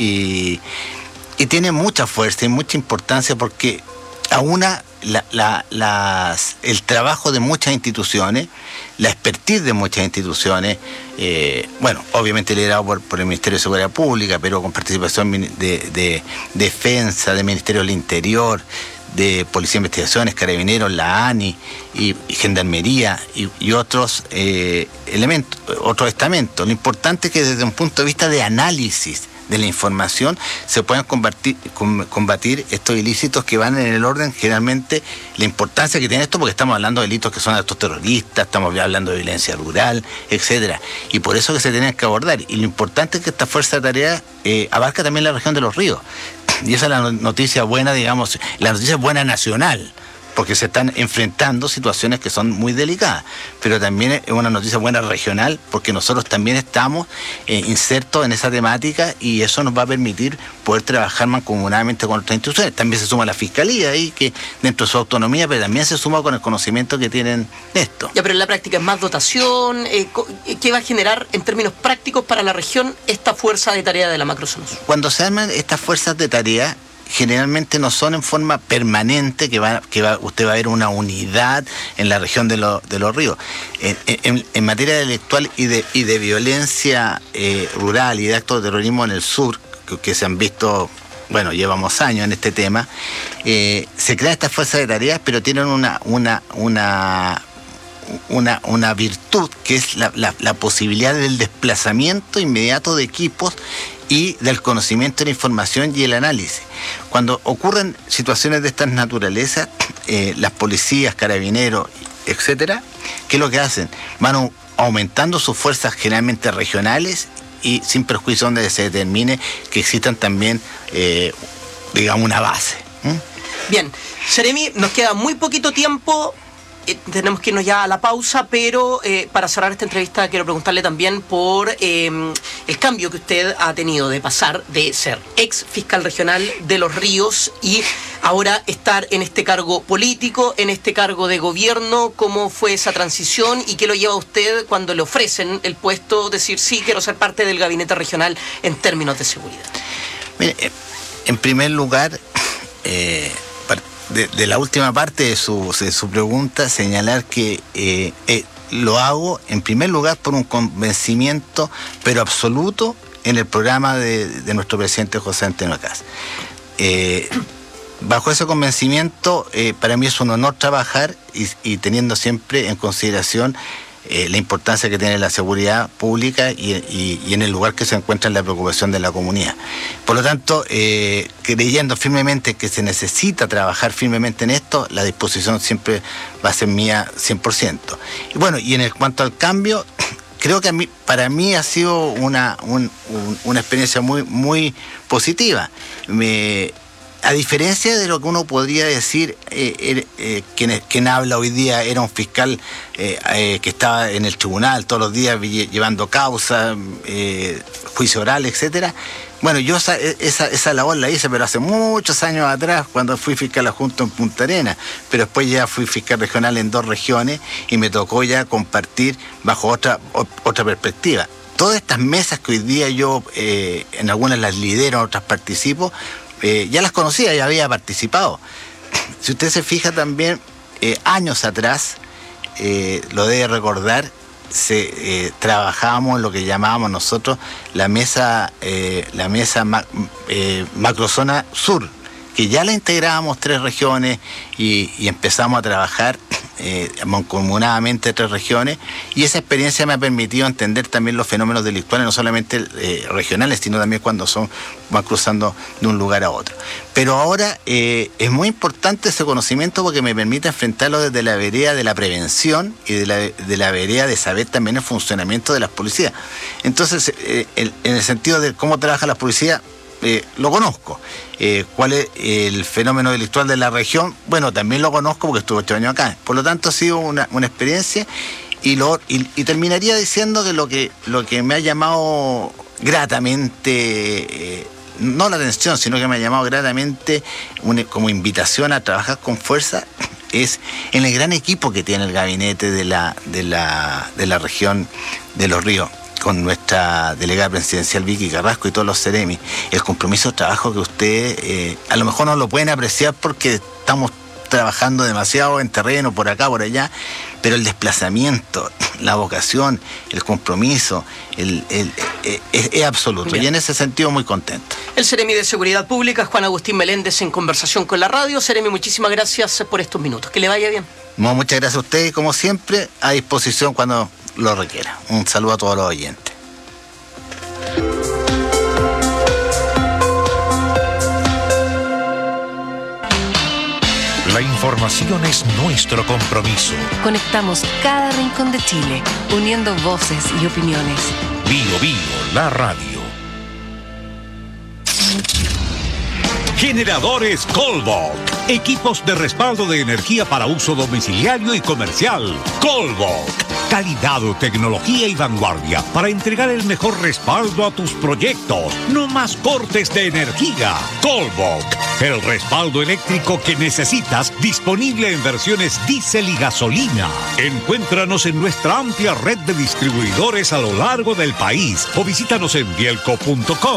y, y tiene mucha fuerza y mucha importancia, porque aúna la, la, las, el trabajo de muchas instituciones, la expertise de muchas instituciones, eh, bueno, obviamente liderado por, por el Ministerio de Seguridad Pública, pero con participación de, de Defensa, del Ministerio del Interior, de Policía de Investigaciones, Carabineros, la ANI y, y Gendarmería y, y otros eh, elementos, otros estamentos. Lo importante es que desde un punto de vista de análisis de la información se puedan combatir, combatir estos ilícitos que van en el orden, generalmente la importancia que tiene esto, porque estamos hablando de delitos que son actos terroristas, estamos hablando de violencia rural, etcétera, y por eso que se tienen que abordar. Y lo importante es que esta fuerza de tarea eh, abarca también la región de Los Ríos, y esa es la noticia buena, digamos, la noticia buena nacional, porque se están enfrentando situaciones que son muy delicadas, pero también es una noticia buena regional, porque nosotros también estamos eh, insertos en esa temática, y eso nos va a permitir poder trabajar mancomunadamente con otras instituciones. También se suma la Fiscalía ahí, que dentro de su autonomía, pero también se suma con el conocimiento que tienen de esto. Ya, pero en la práctica es más dotación. Eh, ¿Qué va a generar en términos prácticos para la región esta fuerza de tarea de la macrozona sur? Cuando se arman estas fuerzas de tarea, generalmente no son en forma permanente, que va, que va, usted va a ver una unidad en la región de, lo, de Los Ríos. En, en, en materia delictual y de, y de violencia eh, rural y de actos de terrorismo en el sur, que, que se han visto, bueno, llevamos años en este tema, eh, se crean estas fuerzas de tareas, pero tienen una, una, una, una, una virtud, que es la, la, la posibilidad del desplazamiento inmediato de equipos y del conocimiento de la información y el análisis. Cuando ocurren situaciones de estas naturalezas, eh, las policías, carabineros, etcétera, ¿qué es lo que hacen? Van aumentando sus fuerzas generalmente regionales, y sin perjuicio donde se determine que existan también, eh, digamos, una base. ¿Mm? Bien, Seremi, nos queda muy poquito tiempo. Eh, tenemos que irnos ya a la pausa, pero eh, para cerrar esta entrevista quiero preguntarle también por eh, el cambio que usted ha tenido de pasar de ser ex fiscal regional de Los Ríos y ahora estar en este cargo político, en este cargo de gobierno. ¿Cómo fue esa transición y qué lo lleva a usted cuando le ofrecen el puesto, decir sí, quiero ser parte del gabinete regional en términos de seguridad? Mire, en primer lugar, eh, De, de la última parte de su, de su pregunta, señalar que eh, eh, lo hago en primer lugar por un convencimiento, pero absoluto, en el programa de, de nuestro presidente José Antonio Kast. Eh, bajo ese convencimiento, eh, para mí es un honor trabajar y, y teniendo siempre en consideración eh, la importancia que tiene la seguridad pública y, y, y en el lugar que se encuentra en la preocupación de la comunidad. Por lo tanto, eh, creyendo firmemente que se necesita trabajar firmemente en esto, la disposición siempre va a ser mía cien por ciento. Y bueno, y en el cuanto al cambio, creo que a mí, para mí ha sido una, un, un, una experiencia muy, muy positiva. Me, a diferencia de lo que uno podría decir, eh, eh, quien, quien habla hoy día era un fiscal eh, eh, que estaba en el tribunal todos los días llevando causa, eh, juicio oral, etcétera. Bueno, yo esa, esa, esa labor la hice, pero hace muchos años atrás, cuando fui fiscal adjunto en Punta Arenas, pero después ya fui fiscal regional en dos regiones y me tocó ya compartir bajo otra, otra perspectiva. Todas estas mesas que hoy día yo, eh, en algunas las lidero, en otras participo, eh, ya las conocía, ya había participado. Si usted se fija también, eh, años atrás, eh, lo debe recordar, Se, eh, trabajábamos en lo que llamábamos nosotros la mesa, eh, la mesa ma, eh, macrozona sur, que ya la integrábamos tres regiones y, y empezamos a trabajar eh, mancomunadamente tres regiones, y esa experiencia me ha permitido entender también los fenómenos delictuales, no solamente eh, regionales, sino también cuando son van cruzando de un lugar a otro. Pero ahora eh, es muy importante ese conocimiento porque me permite enfrentarlo desde la vereda de la prevención y de la, de la vereda de saber también el funcionamiento de las policías. Entonces, eh, el, en el sentido de cómo trabaja la policía, Eh, lo conozco. Eh, ¿Cuál es el fenómeno delictual de la región? Bueno, también lo conozco porque estuve ocho años acá. Por lo tanto, ha sido una, una experiencia y, lo, y, y terminaría diciendo que lo que, lo que me ha llamado gratamente, eh, no la atención, sino que me ha llamado gratamente una, como invitación a trabajar con fuerza, es en el gran equipo que tiene el gabinete de la, de la, de la región de Los Ríos, con nuestra delegada presidencial Vicky Carrasco y todos los Ceremi, el compromiso de trabajo que ustedes eh, a lo mejor no lo pueden apreciar porque estamos trabajando demasiado en terreno, por acá, por allá, pero el desplazamiento, la vocación, el compromiso, el, el, el, es, es absoluto. Bien. Y en ese sentido muy contento. El Ceremi de Seguridad Pública, Juan Agustín Meléndez, en conversación con la radio. Ceremi, muchísimas gracias por estos minutos. Que le vaya bien. No, muchas gracias a ustedes, como siempre, a disposición cuando lo requiera. Un saludo a todos los oyentes. La información es nuestro compromiso. Conectamos cada rincón de Chile, uniendo voces y opiniones. Bio Bio, la radio. Generadores Colbok. Equipos de respaldo de energía para uso domiciliario y comercial. Colbok. Calidad, tecnología y vanguardia para entregar el mejor respaldo a tus proyectos. No más cortes de energía. Colbok. El respaldo eléctrico que necesitas, disponible en versiones diésel y gasolina. Encuéntranos en nuestra amplia red de distribuidores a lo largo del país o visítanos en bielco punto com.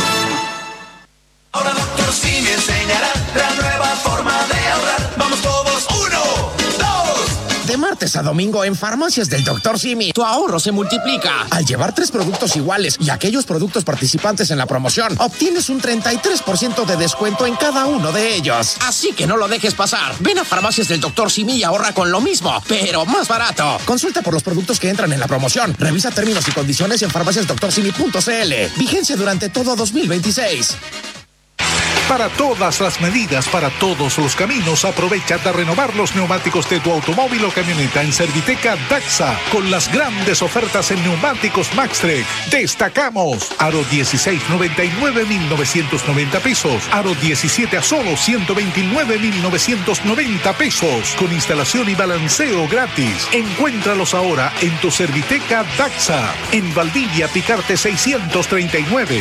Ahora doctor sí me enseñará la nueva forma de ahorrar. Vamos todos, uno, dos. De martes a domingo en Farmacias del doctor Simi, tu ahorro se multiplica. Al llevar tres productos iguales y aquellos productos participantes en la promoción, obtienes un treinta y tres por ciento de descuento en cada uno de ellos. Así que no lo dejes pasar. Ven a Farmacias del doctor Simi y ahorra con lo mismo, pero más barato. Consulta por los productos que entran en la promoción. Revisa términos y condiciones en farmacias doctor simi punto c l. Vigencia durante todo dos mil veintiséis. Para todas las medidas, para todos los caminos, aprovecha de renovar los neumáticos de tu automóvil o camioneta en Serviteca Daxa con las grandes ofertas en neumáticos Maxtrek. Destacamos Aro dieciséis, noventa y nueve mil novecientos noventa pesos, Aro diecisiete a solo ciento veintinueve mil novecientos noventa pesos, con instalación y balanceo gratis. Encuéntralos ahora en tu Serviteca Daxa, en Valdivia, Picarte seiscientos treinta y nueve.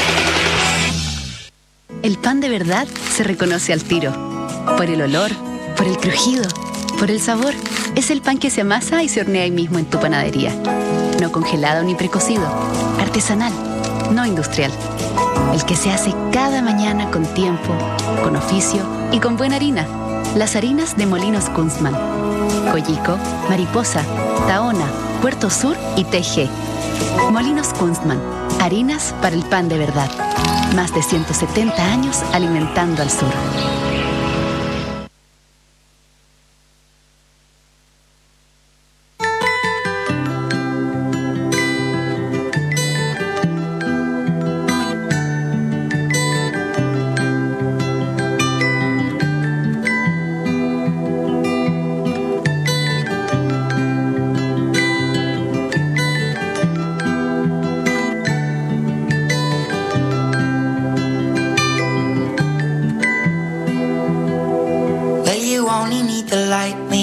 El pan de verdad se reconoce al tiro. Por el olor, por el crujido, por el sabor. Es el pan que se amasa y se hornea ahí mismo en tu panadería. No congelado ni precocido. Artesanal, no industrial. El que se hace cada mañana con tiempo, con oficio y con buena harina. Las harinas de Molinos Kunstmann. Coyico, Mariposa, Tahona, Puerto Sur y T G. Molinos Kunstmann. Harinas para el pan de verdad. Más de ciento setenta años alimentando al sur.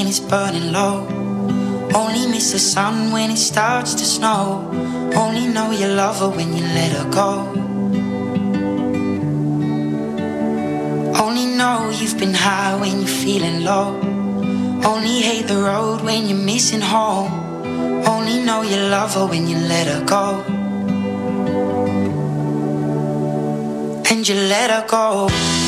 it's burning low. Only miss the sun when it starts to snow. Only know you love her when you let her go. Only know you've been high when you're feeling low. Only hate the road when you're missing home. Only know you love her when you let her go. And you let her go.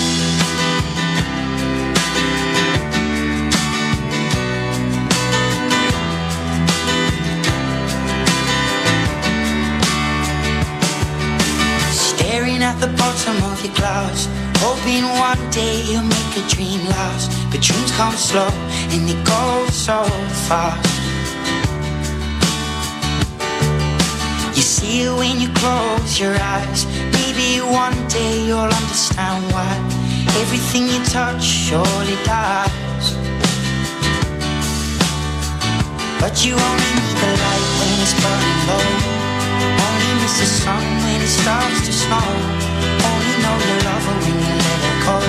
Staring at the bottom of your glass, hoping one day you'll make a dream last. But dreams come slow and they go so fast. You see it when you close your eyes. Maybe one day you'll understand why everything you touch surely dies. But you only need the light when it's burning low. Only miss the sun when it starts to snow. Only know you love her when you let her go.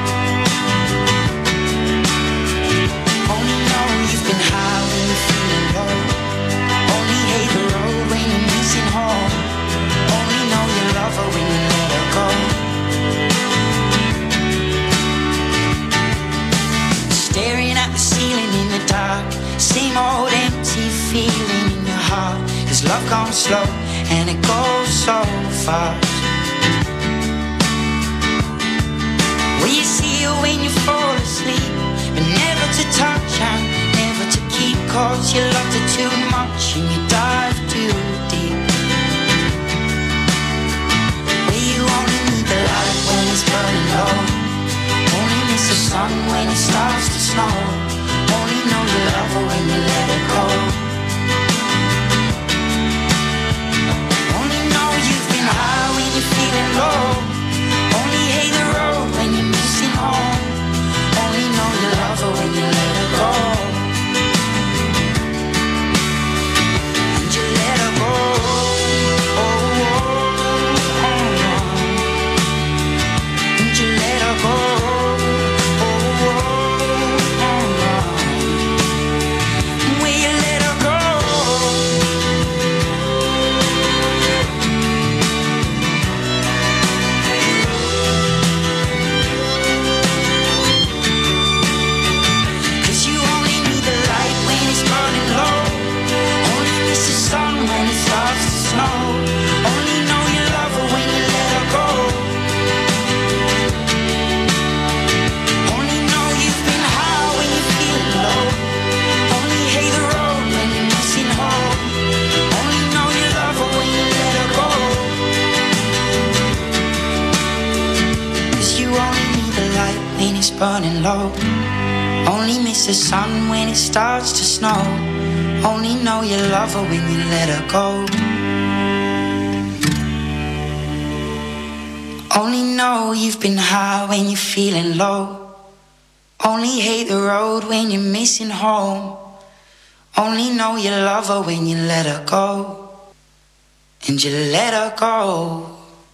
Only know you've been high when you're feeling low. Only hate the road when you're missing home. Only know you love her when you let her go. Staring at the ceiling in the dark, same old empty feeling in your heart. Cause love comes slow and it goes so fast. Well, you see it when you fall asleep, but never to touch and never to keep. Cause you loved her too much and you dive too deep. Well, you only need the light when it's burning low. Only miss the sun when it starts to snow. Only know you love her when you let her go. Only know you've been high when you're feeling low. Only hate the road when you're missing home. Only know you love her when you let her go. And you let her go. Oh, oh, oh, oh. And you let her go. Burning low. Only miss the sun when it starts to snow. Only know you love her when you let her go. Only know you've been high when you're feeling low. Only hate the road when you're missing home. Only know you love her when you let her go. And you let her go.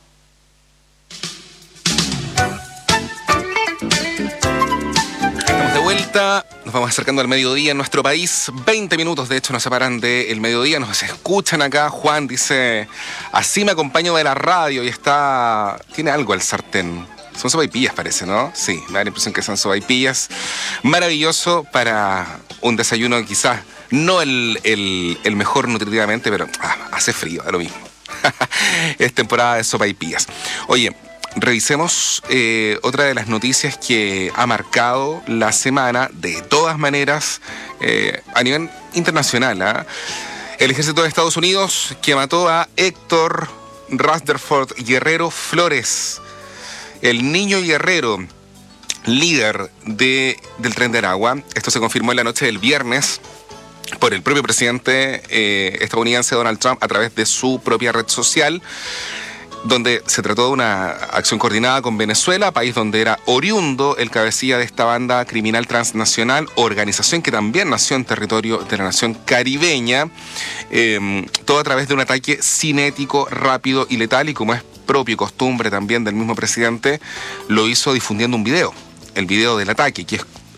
Nos vamos acercando al mediodía en nuestro país. veinte minutos, de hecho, nos separan del mediodía. Nos escuchan acá. Juan dice: así me acompaño de la radio y está... Tiene algo el sartén. Son sopaipillas, parece, ¿no? Sí, me da la impresión que son sopaipillas. Maravilloso para un desayuno, quizás no el, el, el mejor nutritivamente, pero ah, hace frío, da lo mismo. Es temporada de sopaipillas. Oye, revisemos eh, otra de las noticias que ha marcado la semana, de todas maneras, eh, a nivel internacional. ¿eh? El ejército de Estados Unidos, que mató a Héctor Rutherford Guerrero Flores, el niño guerrero, líder de, del Tren de Aragua. Esto se confirmó en la noche del viernes por el propio presidente eh, estadounidense Donald Trump a través de su propia red social, donde se trató de una acción coordinada con Venezuela, país donde era oriundo el cabecilla de esta banda criminal transnacional, organización que también nació en territorio de la nación caribeña, eh, todo a través de un ataque cinético, rápido y letal, y como es propio y costumbre también del mismo presidente, lo hizo difundiendo un video, el video del ataque, que es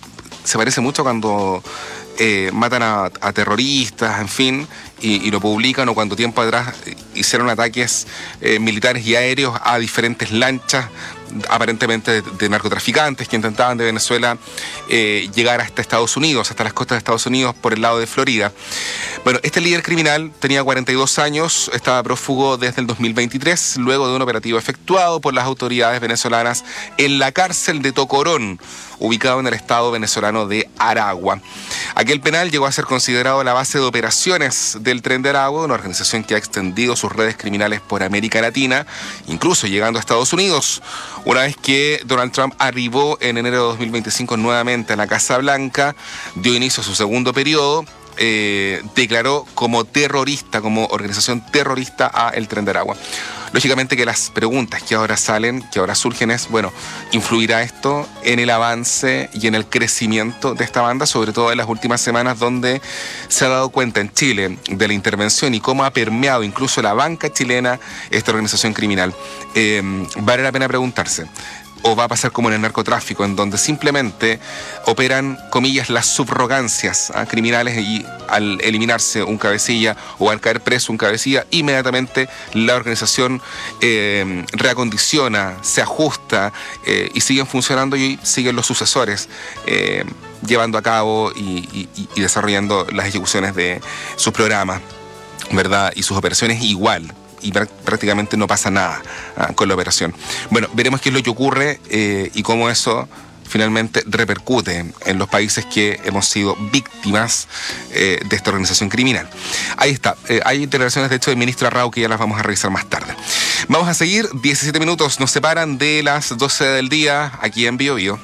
se parece mucho cuando eh, matan a, a terroristas, en fin, y, y lo publican, o cuando tiempo atrás hicieron ataques eh, militares y aéreos a diferentes lanchas, aparentemente de, de narcotraficantes que intentaban de Venezuela eh, llegar hasta Estados Unidos, hasta las costas de Estados Unidos por el lado de Florida. Bueno, este líder criminal tenía cuarenta y dos años, estaba prófugo desde el dos mil veintitrés, luego de un operativo efectuado por las autoridades venezolanas en la cárcel de Tocorón, ubicado en el estado venezolano de Aragua. Aquel penal llegó a ser considerado la base de operaciones del Tren de Aragua, una organización que ha extendido sus redes criminales por América Latina, incluso llegando a Estados Unidos. Una vez que Donald Trump arribó en enero de dos mil veinticinco nuevamente a la Casa Blanca, dio inicio a su segundo periodo, eh, declaró como terrorista, como organización terrorista a el Tren de Aragua. Lógicamente que las preguntas que ahora salen, que ahora surgen es, bueno, ¿influirá esto en el avance y en el crecimiento de esta banda? Sobre todo en las últimas semanas, donde se ha dado cuenta en Chile de la intervención y cómo ha permeado incluso la banca chilena esta organización criminal. Eh, vale la pena preguntarse, ¿o va a pasar como en el narcotráfico, en donde simplemente operan, comillas, las subrogancias ¿ah? criminales, y al eliminarse un cabecilla o al caer preso un cabecilla, inmediatamente la organización eh, reacondiciona, se ajusta eh, y siguen funcionando, y siguen los sucesores eh, llevando a cabo y, y, y desarrollando las ejecuciones de sus programas, ¿verdad? Y sus operaciones igual. Y prácticamente no pasa nada ah, con la operación. Bueno, veremos qué es lo que ocurre eh, y cómo eso finalmente repercute en los países que hemos sido víctimas eh, de esta organización criminal. Ahí está. Eh, hay declaraciones, de hecho, del ministro Arrau, que ya las vamos a revisar más tarde. Vamos a seguir. diecisiete minutos nos separan de las doce del día aquí en Bio Bio.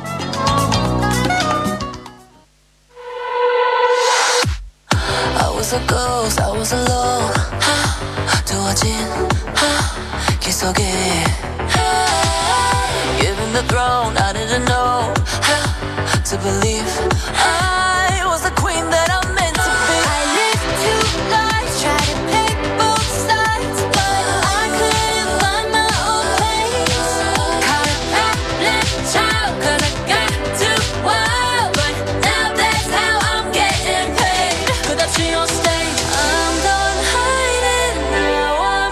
I was a ghost, I was alone. 두어진 길 속에 Given the throne, I didn't know how to believe I was the queen that I'm meant to be. I lived two lives, tried to pick both sides, but I couldn't find my own place. Caught a bad child, cause I got too wild, but now that's how I'm getting paid. 끝없이 on stage, I'm done hiding now.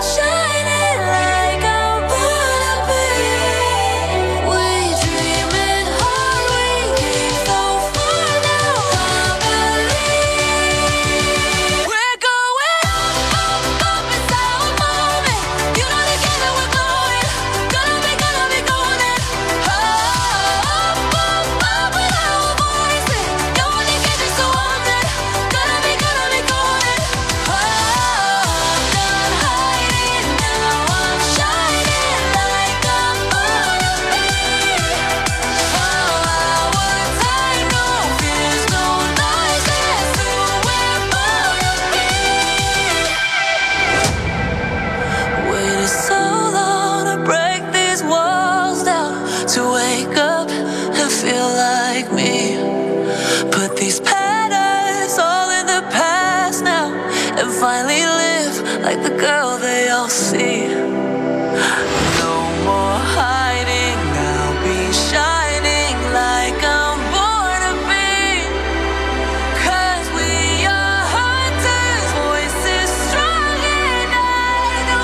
Finally live like the girl they all see. No more hiding, I'll be shining like I'm born to be. Cause we are hunters, voices strong enough to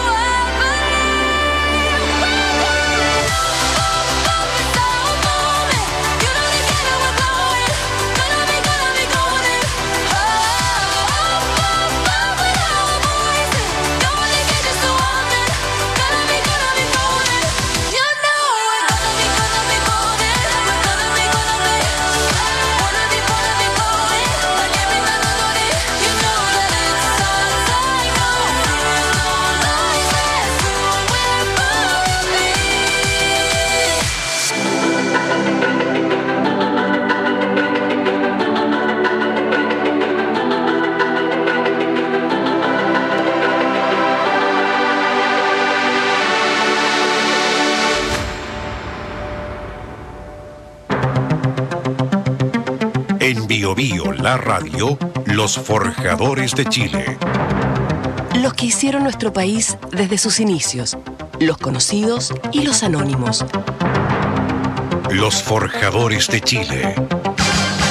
En Bio Bio, la radio, los forjadores de Chile. Los que hicieron nuestro país desde sus inicios, los conocidos y los anónimos. Los forjadores de Chile.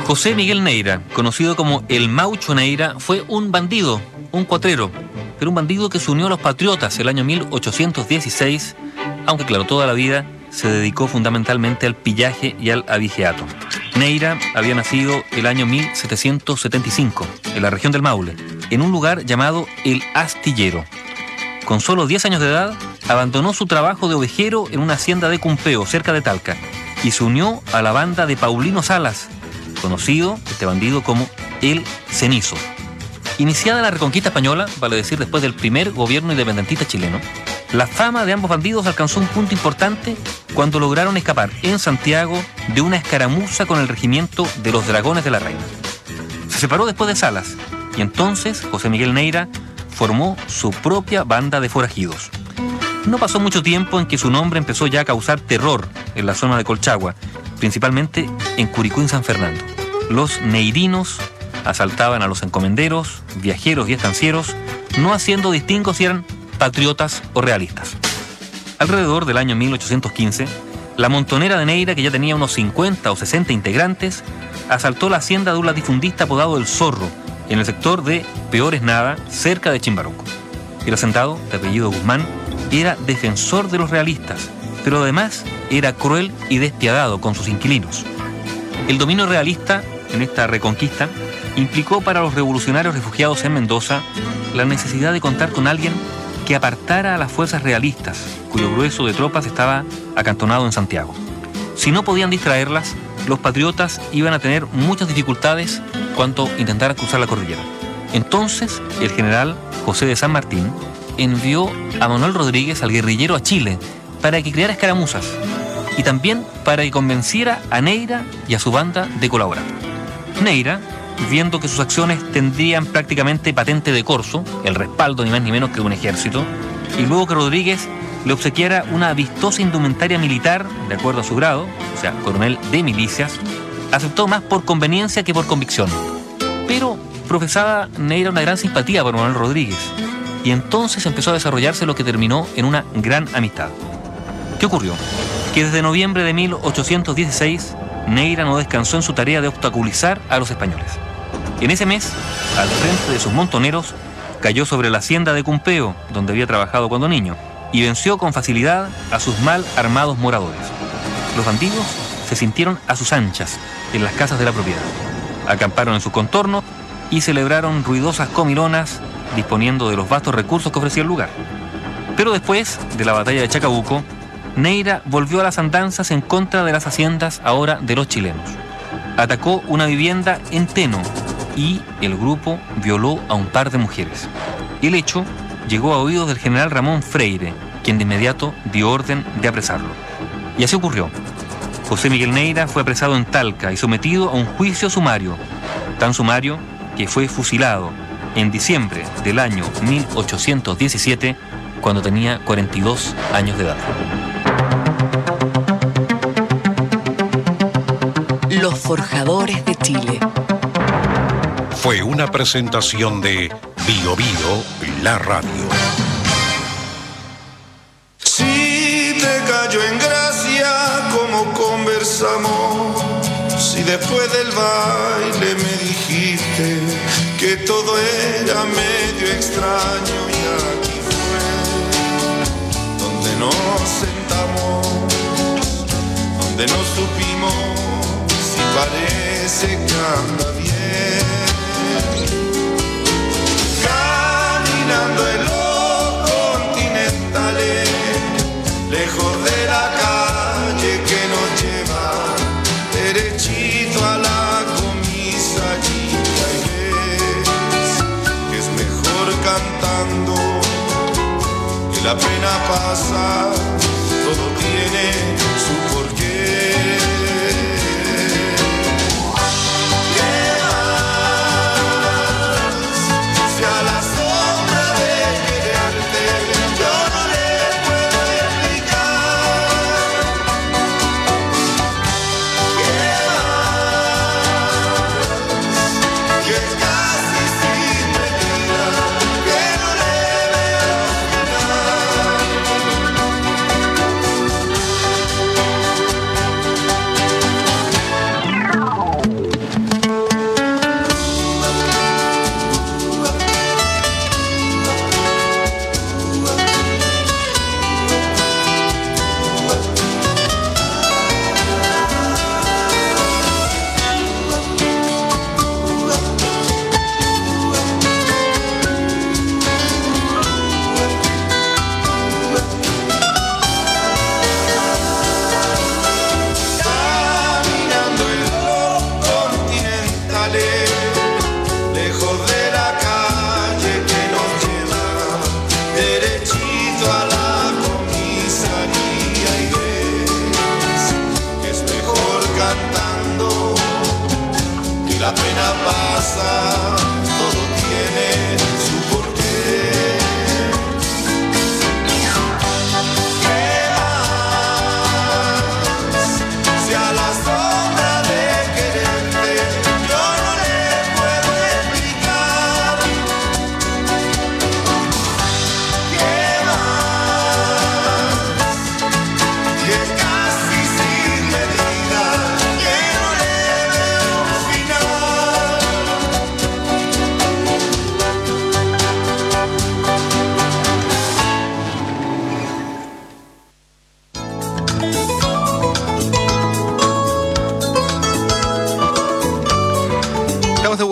José Miguel Neira, conocido como el Maucho Neira, fue un bandido, un cuatrero, pero un bandido que se unió a los patriotas el año mil ochocientos dieciséis, aunque claro, toda la vida se dedicó fundamentalmente al pillaje y al abigeato. Neira había nacido el año mil setecientos setenta y cinco, en la región del Maule, en un lugar llamado El Astillero. Con solo diez años de edad, abandonó su trabajo de ovejero en una hacienda de Cumpeo, cerca de Talca, y se unió a la banda de Paulino Salas, conocido, este bandido, como El Cenizo. Iniciada la Reconquista Española, vale decir después del primer gobierno independentista chileno, la fama de ambos bandidos alcanzó un punto importante cuando lograron escapar en Santiago de una escaramuza con el regimiento de los Dragones de la Reina. Se separó después de Salas y entonces José Miguel Neira formó su propia banda de forajidos. No pasó mucho tiempo en que su nombre empezó ya a causar terror en la zona de Colchagua, principalmente en Curicó y San Fernando. Los neirinos asaltaban a los encomenderos, viajeros y estancieros, no haciendo distingos si eran patriotas o realistas. Alrededor del año mil ochocientos quince, la montonera de Neira, que ya tenía unos cincuenta o sesenta integrantes, asaltó la hacienda de un latifundista apodado El Zorro, en el sector de Peores Nada, cerca de Chimbarongo. El hacendado, de apellido Guzmán, era defensor de los realistas, pero además era cruel y despiadado con sus inquilinos. El dominio realista en esta reconquista implicó para los revolucionarios refugiados en Mendoza la necesidad de contar con alguien que apartara a las fuerzas realistas, cuyo grueso de tropas estaba acantonado en Santiago. Si no podían distraerlas, los patriotas iban a tener muchas dificultades cuando intentaran cruzar la cordillera. Entonces, el general José de San Martín envió a Manuel Rodríguez, al guerrillero, a Chile para que creara escaramuzas y también para que convenciera a Neira y a su banda de colaborar. Neira, viendo que sus acciones tendrían prácticamente patente de corso, el respaldo ni más ni menos que un ejército, y luego que Rodríguez le obsequiara una vistosa indumentaria militar, de acuerdo a su grado, o sea, coronel de milicias, aceptó más por conveniencia que por convicción. Pero profesaba Neira una gran simpatía por Manuel Rodríguez, y entonces empezó a desarrollarse lo que terminó en una gran amistad. ¿Qué ocurrió? Que desde noviembre de mil ochocientos dieciséis, Neira no descansó en su tarea de obstaculizar a los españoles. En ese mes, al frente de sus montoneros, cayó sobre la hacienda de Cumpeo, donde había trabajado cuando niño, y venció con facilidad a sus mal armados moradores. Los bandidos se sintieron a sus anchas en las casas de la propiedad. Acamparon en su contorno y celebraron ruidosas comilonas, disponiendo de los vastos recursos que ofrecía el lugar. Pero después de la batalla de Chacabuco, Neira volvió a las andanzas en contra de las haciendas ahora de los chilenos. Atacó una vivienda en Teno y el grupo violó a un par de mujeres. El hecho llegó a oídos del general Ramón Freire, quien de inmediato dio orden de apresarlo. Y así ocurrió. José Miguel Neira fue apresado en Talca y sometido a un juicio sumario, tan sumario que fue fusilado en diciembre del año mil ochocientos diecisiete, cuando tenía cuarenta y dos años de edad. Los Forjadores de Chile. Fue una presentación de Bio Bio, la radio. Si te cayó en gracia como conversamos, si después del baile me dijiste que todo era medio extraño y aquí fue donde nos sentamos, donde no supimos si parece que anda bien. Caminando en los continentales, lejos de la calle que nos lleva derechito a la comisaría, y ves que es mejor cantando, que la pena pasa, todo tiene su porqué.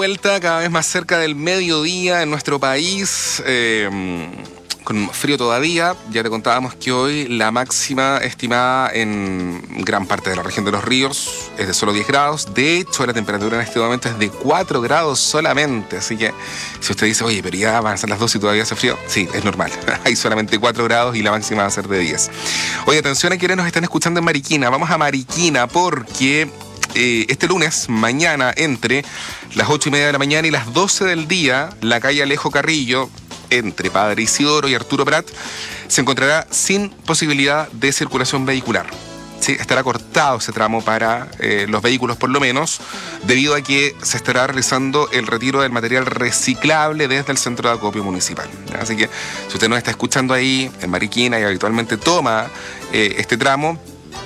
vuelta cada vez más cerca del mediodía en nuestro país, eh, con frío todavía. Ya te contábamos que hoy la máxima estimada en gran parte de la región de los ríos es de solo diez grados. De hecho, la temperatura en este momento es de cuatro grados solamente. Así que si usted dice, oye, pero ya van a ser las dos y todavía hace frío, sí, es normal. Hay solamente cuatro grados y la máxima va a ser de diez. Oye, atención a quienes nos están escuchando en Mariquina. Vamos a Mariquina porque eh, este lunes, mañana, entre las ocho y media de la mañana y las doce del día, la calle Alejo Carrillo, entre Padre Isidoro y Arturo Prat, se encontrará sin posibilidad de circulación vehicular. ¿Sí? Estará cortado ese tramo para eh, los vehículos por lo menos, debido a que se estará realizando el retiro del material reciclable desde el centro de acopio municipal. Así que si usted nos está escuchando ahí en Mariquina y habitualmente toma eh, este tramo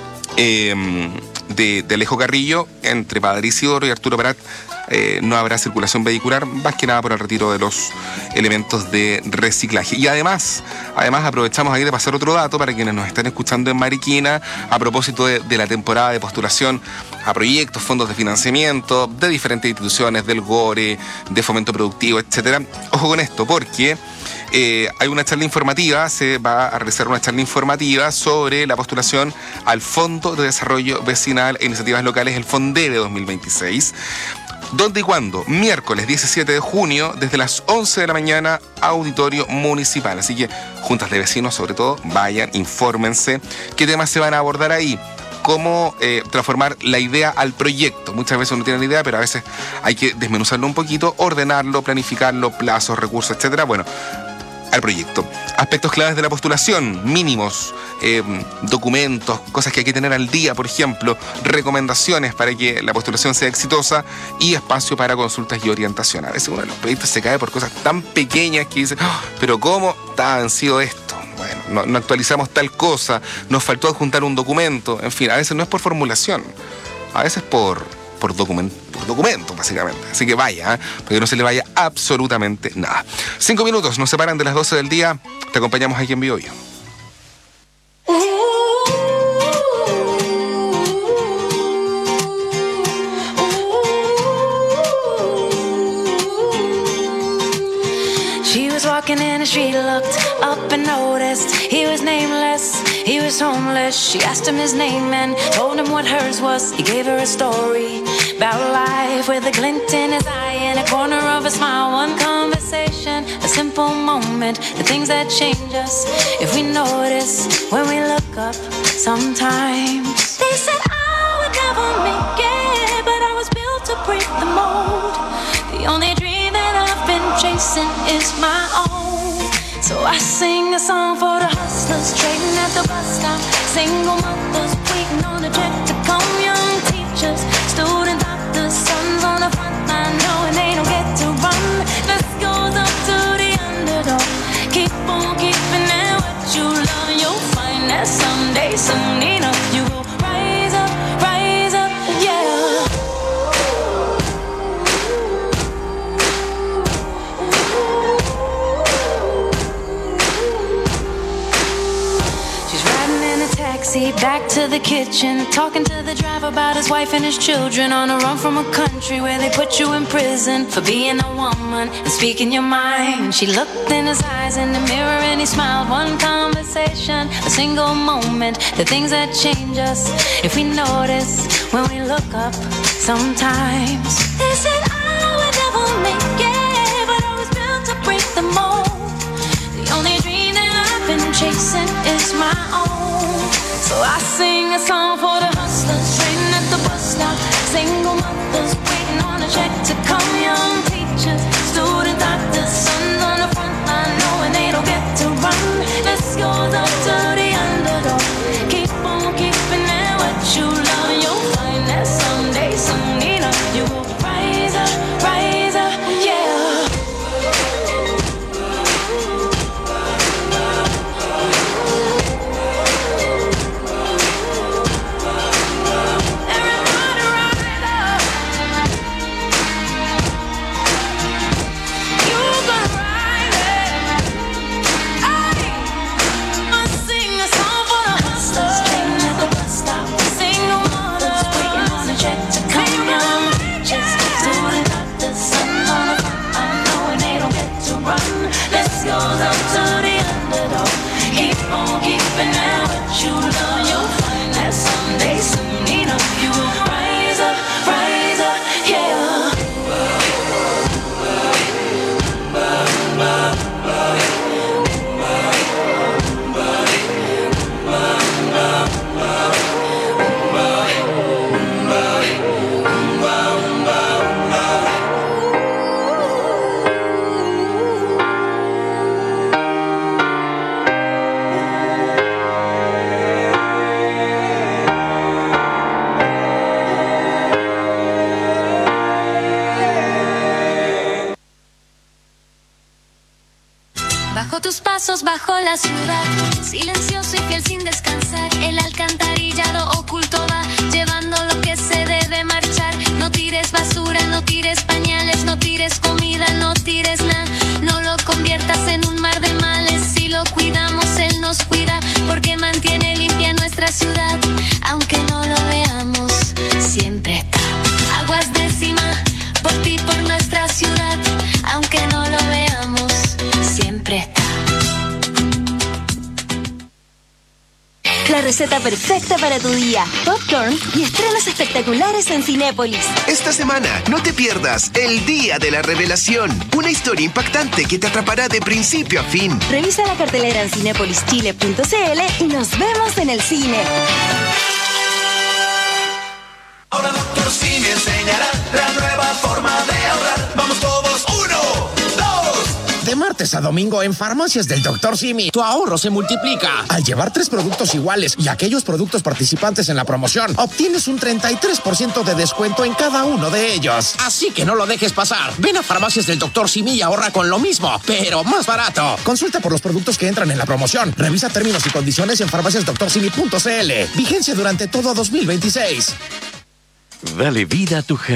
eh, de, de Alejo Carrillo, entre Padre Isidoro y Arturo Prat, Eh, no habrá circulación vehicular, más que nada por el retiro de los elementos de reciclaje. Y además, además aprovechamos ahí de pasar otro dato para quienes nos están escuchando en Mariquina, a propósito de, de la temporada de postulación a proyectos, fondos de financiamiento de diferentes instituciones, del GORE, de Fomento Productivo, etcétera. Ojo con esto, porque Eh, hay una charla informativa, se va a realizar una charla informativa sobre la postulación al Fondo de Desarrollo Vecinal e Iniciativas Locales, el FONDEVE dos mil veintiséis. ¿Dónde y cuándo? Miércoles diecisiete de junio, desde las once de la mañana, auditorio municipal. Así que, juntas de vecinos, sobre todo, vayan, infórmense qué temas se van a abordar ahí. Cómo eh, transformar la idea al proyecto. Muchas veces uno tiene la idea, pero a veces hay que desmenuzarlo un poquito, ordenarlo, planificarlo, plazos, recursos, etcétera. Bueno, al proyecto. Aspectos claves de la postulación, mínimos, eh, documentos, cosas que hay que tener al día, por ejemplo, recomendaciones para que la postulación sea exitosa y espacio para consultas y orientación. A veces uno de los proyectos se cae por cosas tan pequeñas que dice, oh, pero ¿cómo está vencido esto? Bueno, no, no actualizamos tal cosa, nos faltó adjuntar un documento, en fin, a veces no es por formulación, a veces por... Por, document, por documento, básicamente. Así que vaya, ¿eh? Para que no se le vaya absolutamente nada. Cinco minutos nos separan de las doce del día. Te acompañamos aquí en Biobío. She was walking in the street, looked up and noticed he was nameless, he was homeless. She asked him his name and told him what hers was. He gave her a story about life with a glint in his eye and a corner of a smile. One conversation, a simple moment, the things that change us if we notice when we look up sometimes. They said I would never make it, but I was built to break the mold. The only dream that I've been chasing is my own. So I sing a song for the hustlers trading at the bus stop, single mothers waiting on a check to come, young teachers, student doctors, sons on the front line knowing they don't get to run. This goes up to the underdog. Keep on keeping it what you love. You'll find that someday, soon enough, you will rise up, rise up, yeah. Taxi back to the kitchen, talking to the driver about his wife and his children, on a run from a country where they put you in prison for being a woman and speaking your mind. She looked in his eyes in the mirror and he smiled. One conversation, a single moment, the things that change us if we notice when we look up sometimes. They said I would never make it, but I was built to break the mold. The only dream that I've been chasing is my own. So I sing a song for the hustlers trading at the bus stop, single mothers waiting on a check to come, young teachers, student doctors, sons on the front line knowing they don't get to run. This goes up to the underdog. Keep on keeping it what you love. You'll find that someday, soon enough, you will rise up, rise up, yeah. pasos bajo la ciudad, silencioso y fiel sin descansar. El alcantarillado oculto va llevando lo que se debe marchar. No tires basura, no tires pañales, no tires comida, no tires nada. No lo conviertas en un mar de males. Si lo cuidamos, Él nos cuida, porque mantiene limpia nuestra ciudad. Aunque no lo veamos, siempre está. Aguas de Cima, por ti, por nuestra ciudad. Aunque no lo veamos, siempre está. La receta perfecta para tu día. Popcorn y estrenos espectaculares en Cinépolis. Esta semana no te pierdas El Día de la Revelación, una historia impactante que te atrapará de principio a fin. Revisa la cartelera en cinépolis chile punto c l y nos vemos en el cine. Ahora Doctor Simi enseñará la nueva forma de ahorrar. Vamos todos, uno, dos. De martes a domingo en Farmacias del doctor Simi, tu ahorro se multiplica. Al llevar tres productos iguales y aquellos productos participantes en la promoción, obtienes un treinta y tres por ciento de descuento en cada uno de ellos. Así que no lo dejes pasar. Ven a Farmacias del doctor Simi y ahorra con lo mismo, pero más barato. Consulta por los productos que entran en la promoción. Revisa términos y condiciones en farmacias doctor simi punto c l. Vigencia durante todo dos mil veintiséis. Dale vida a tu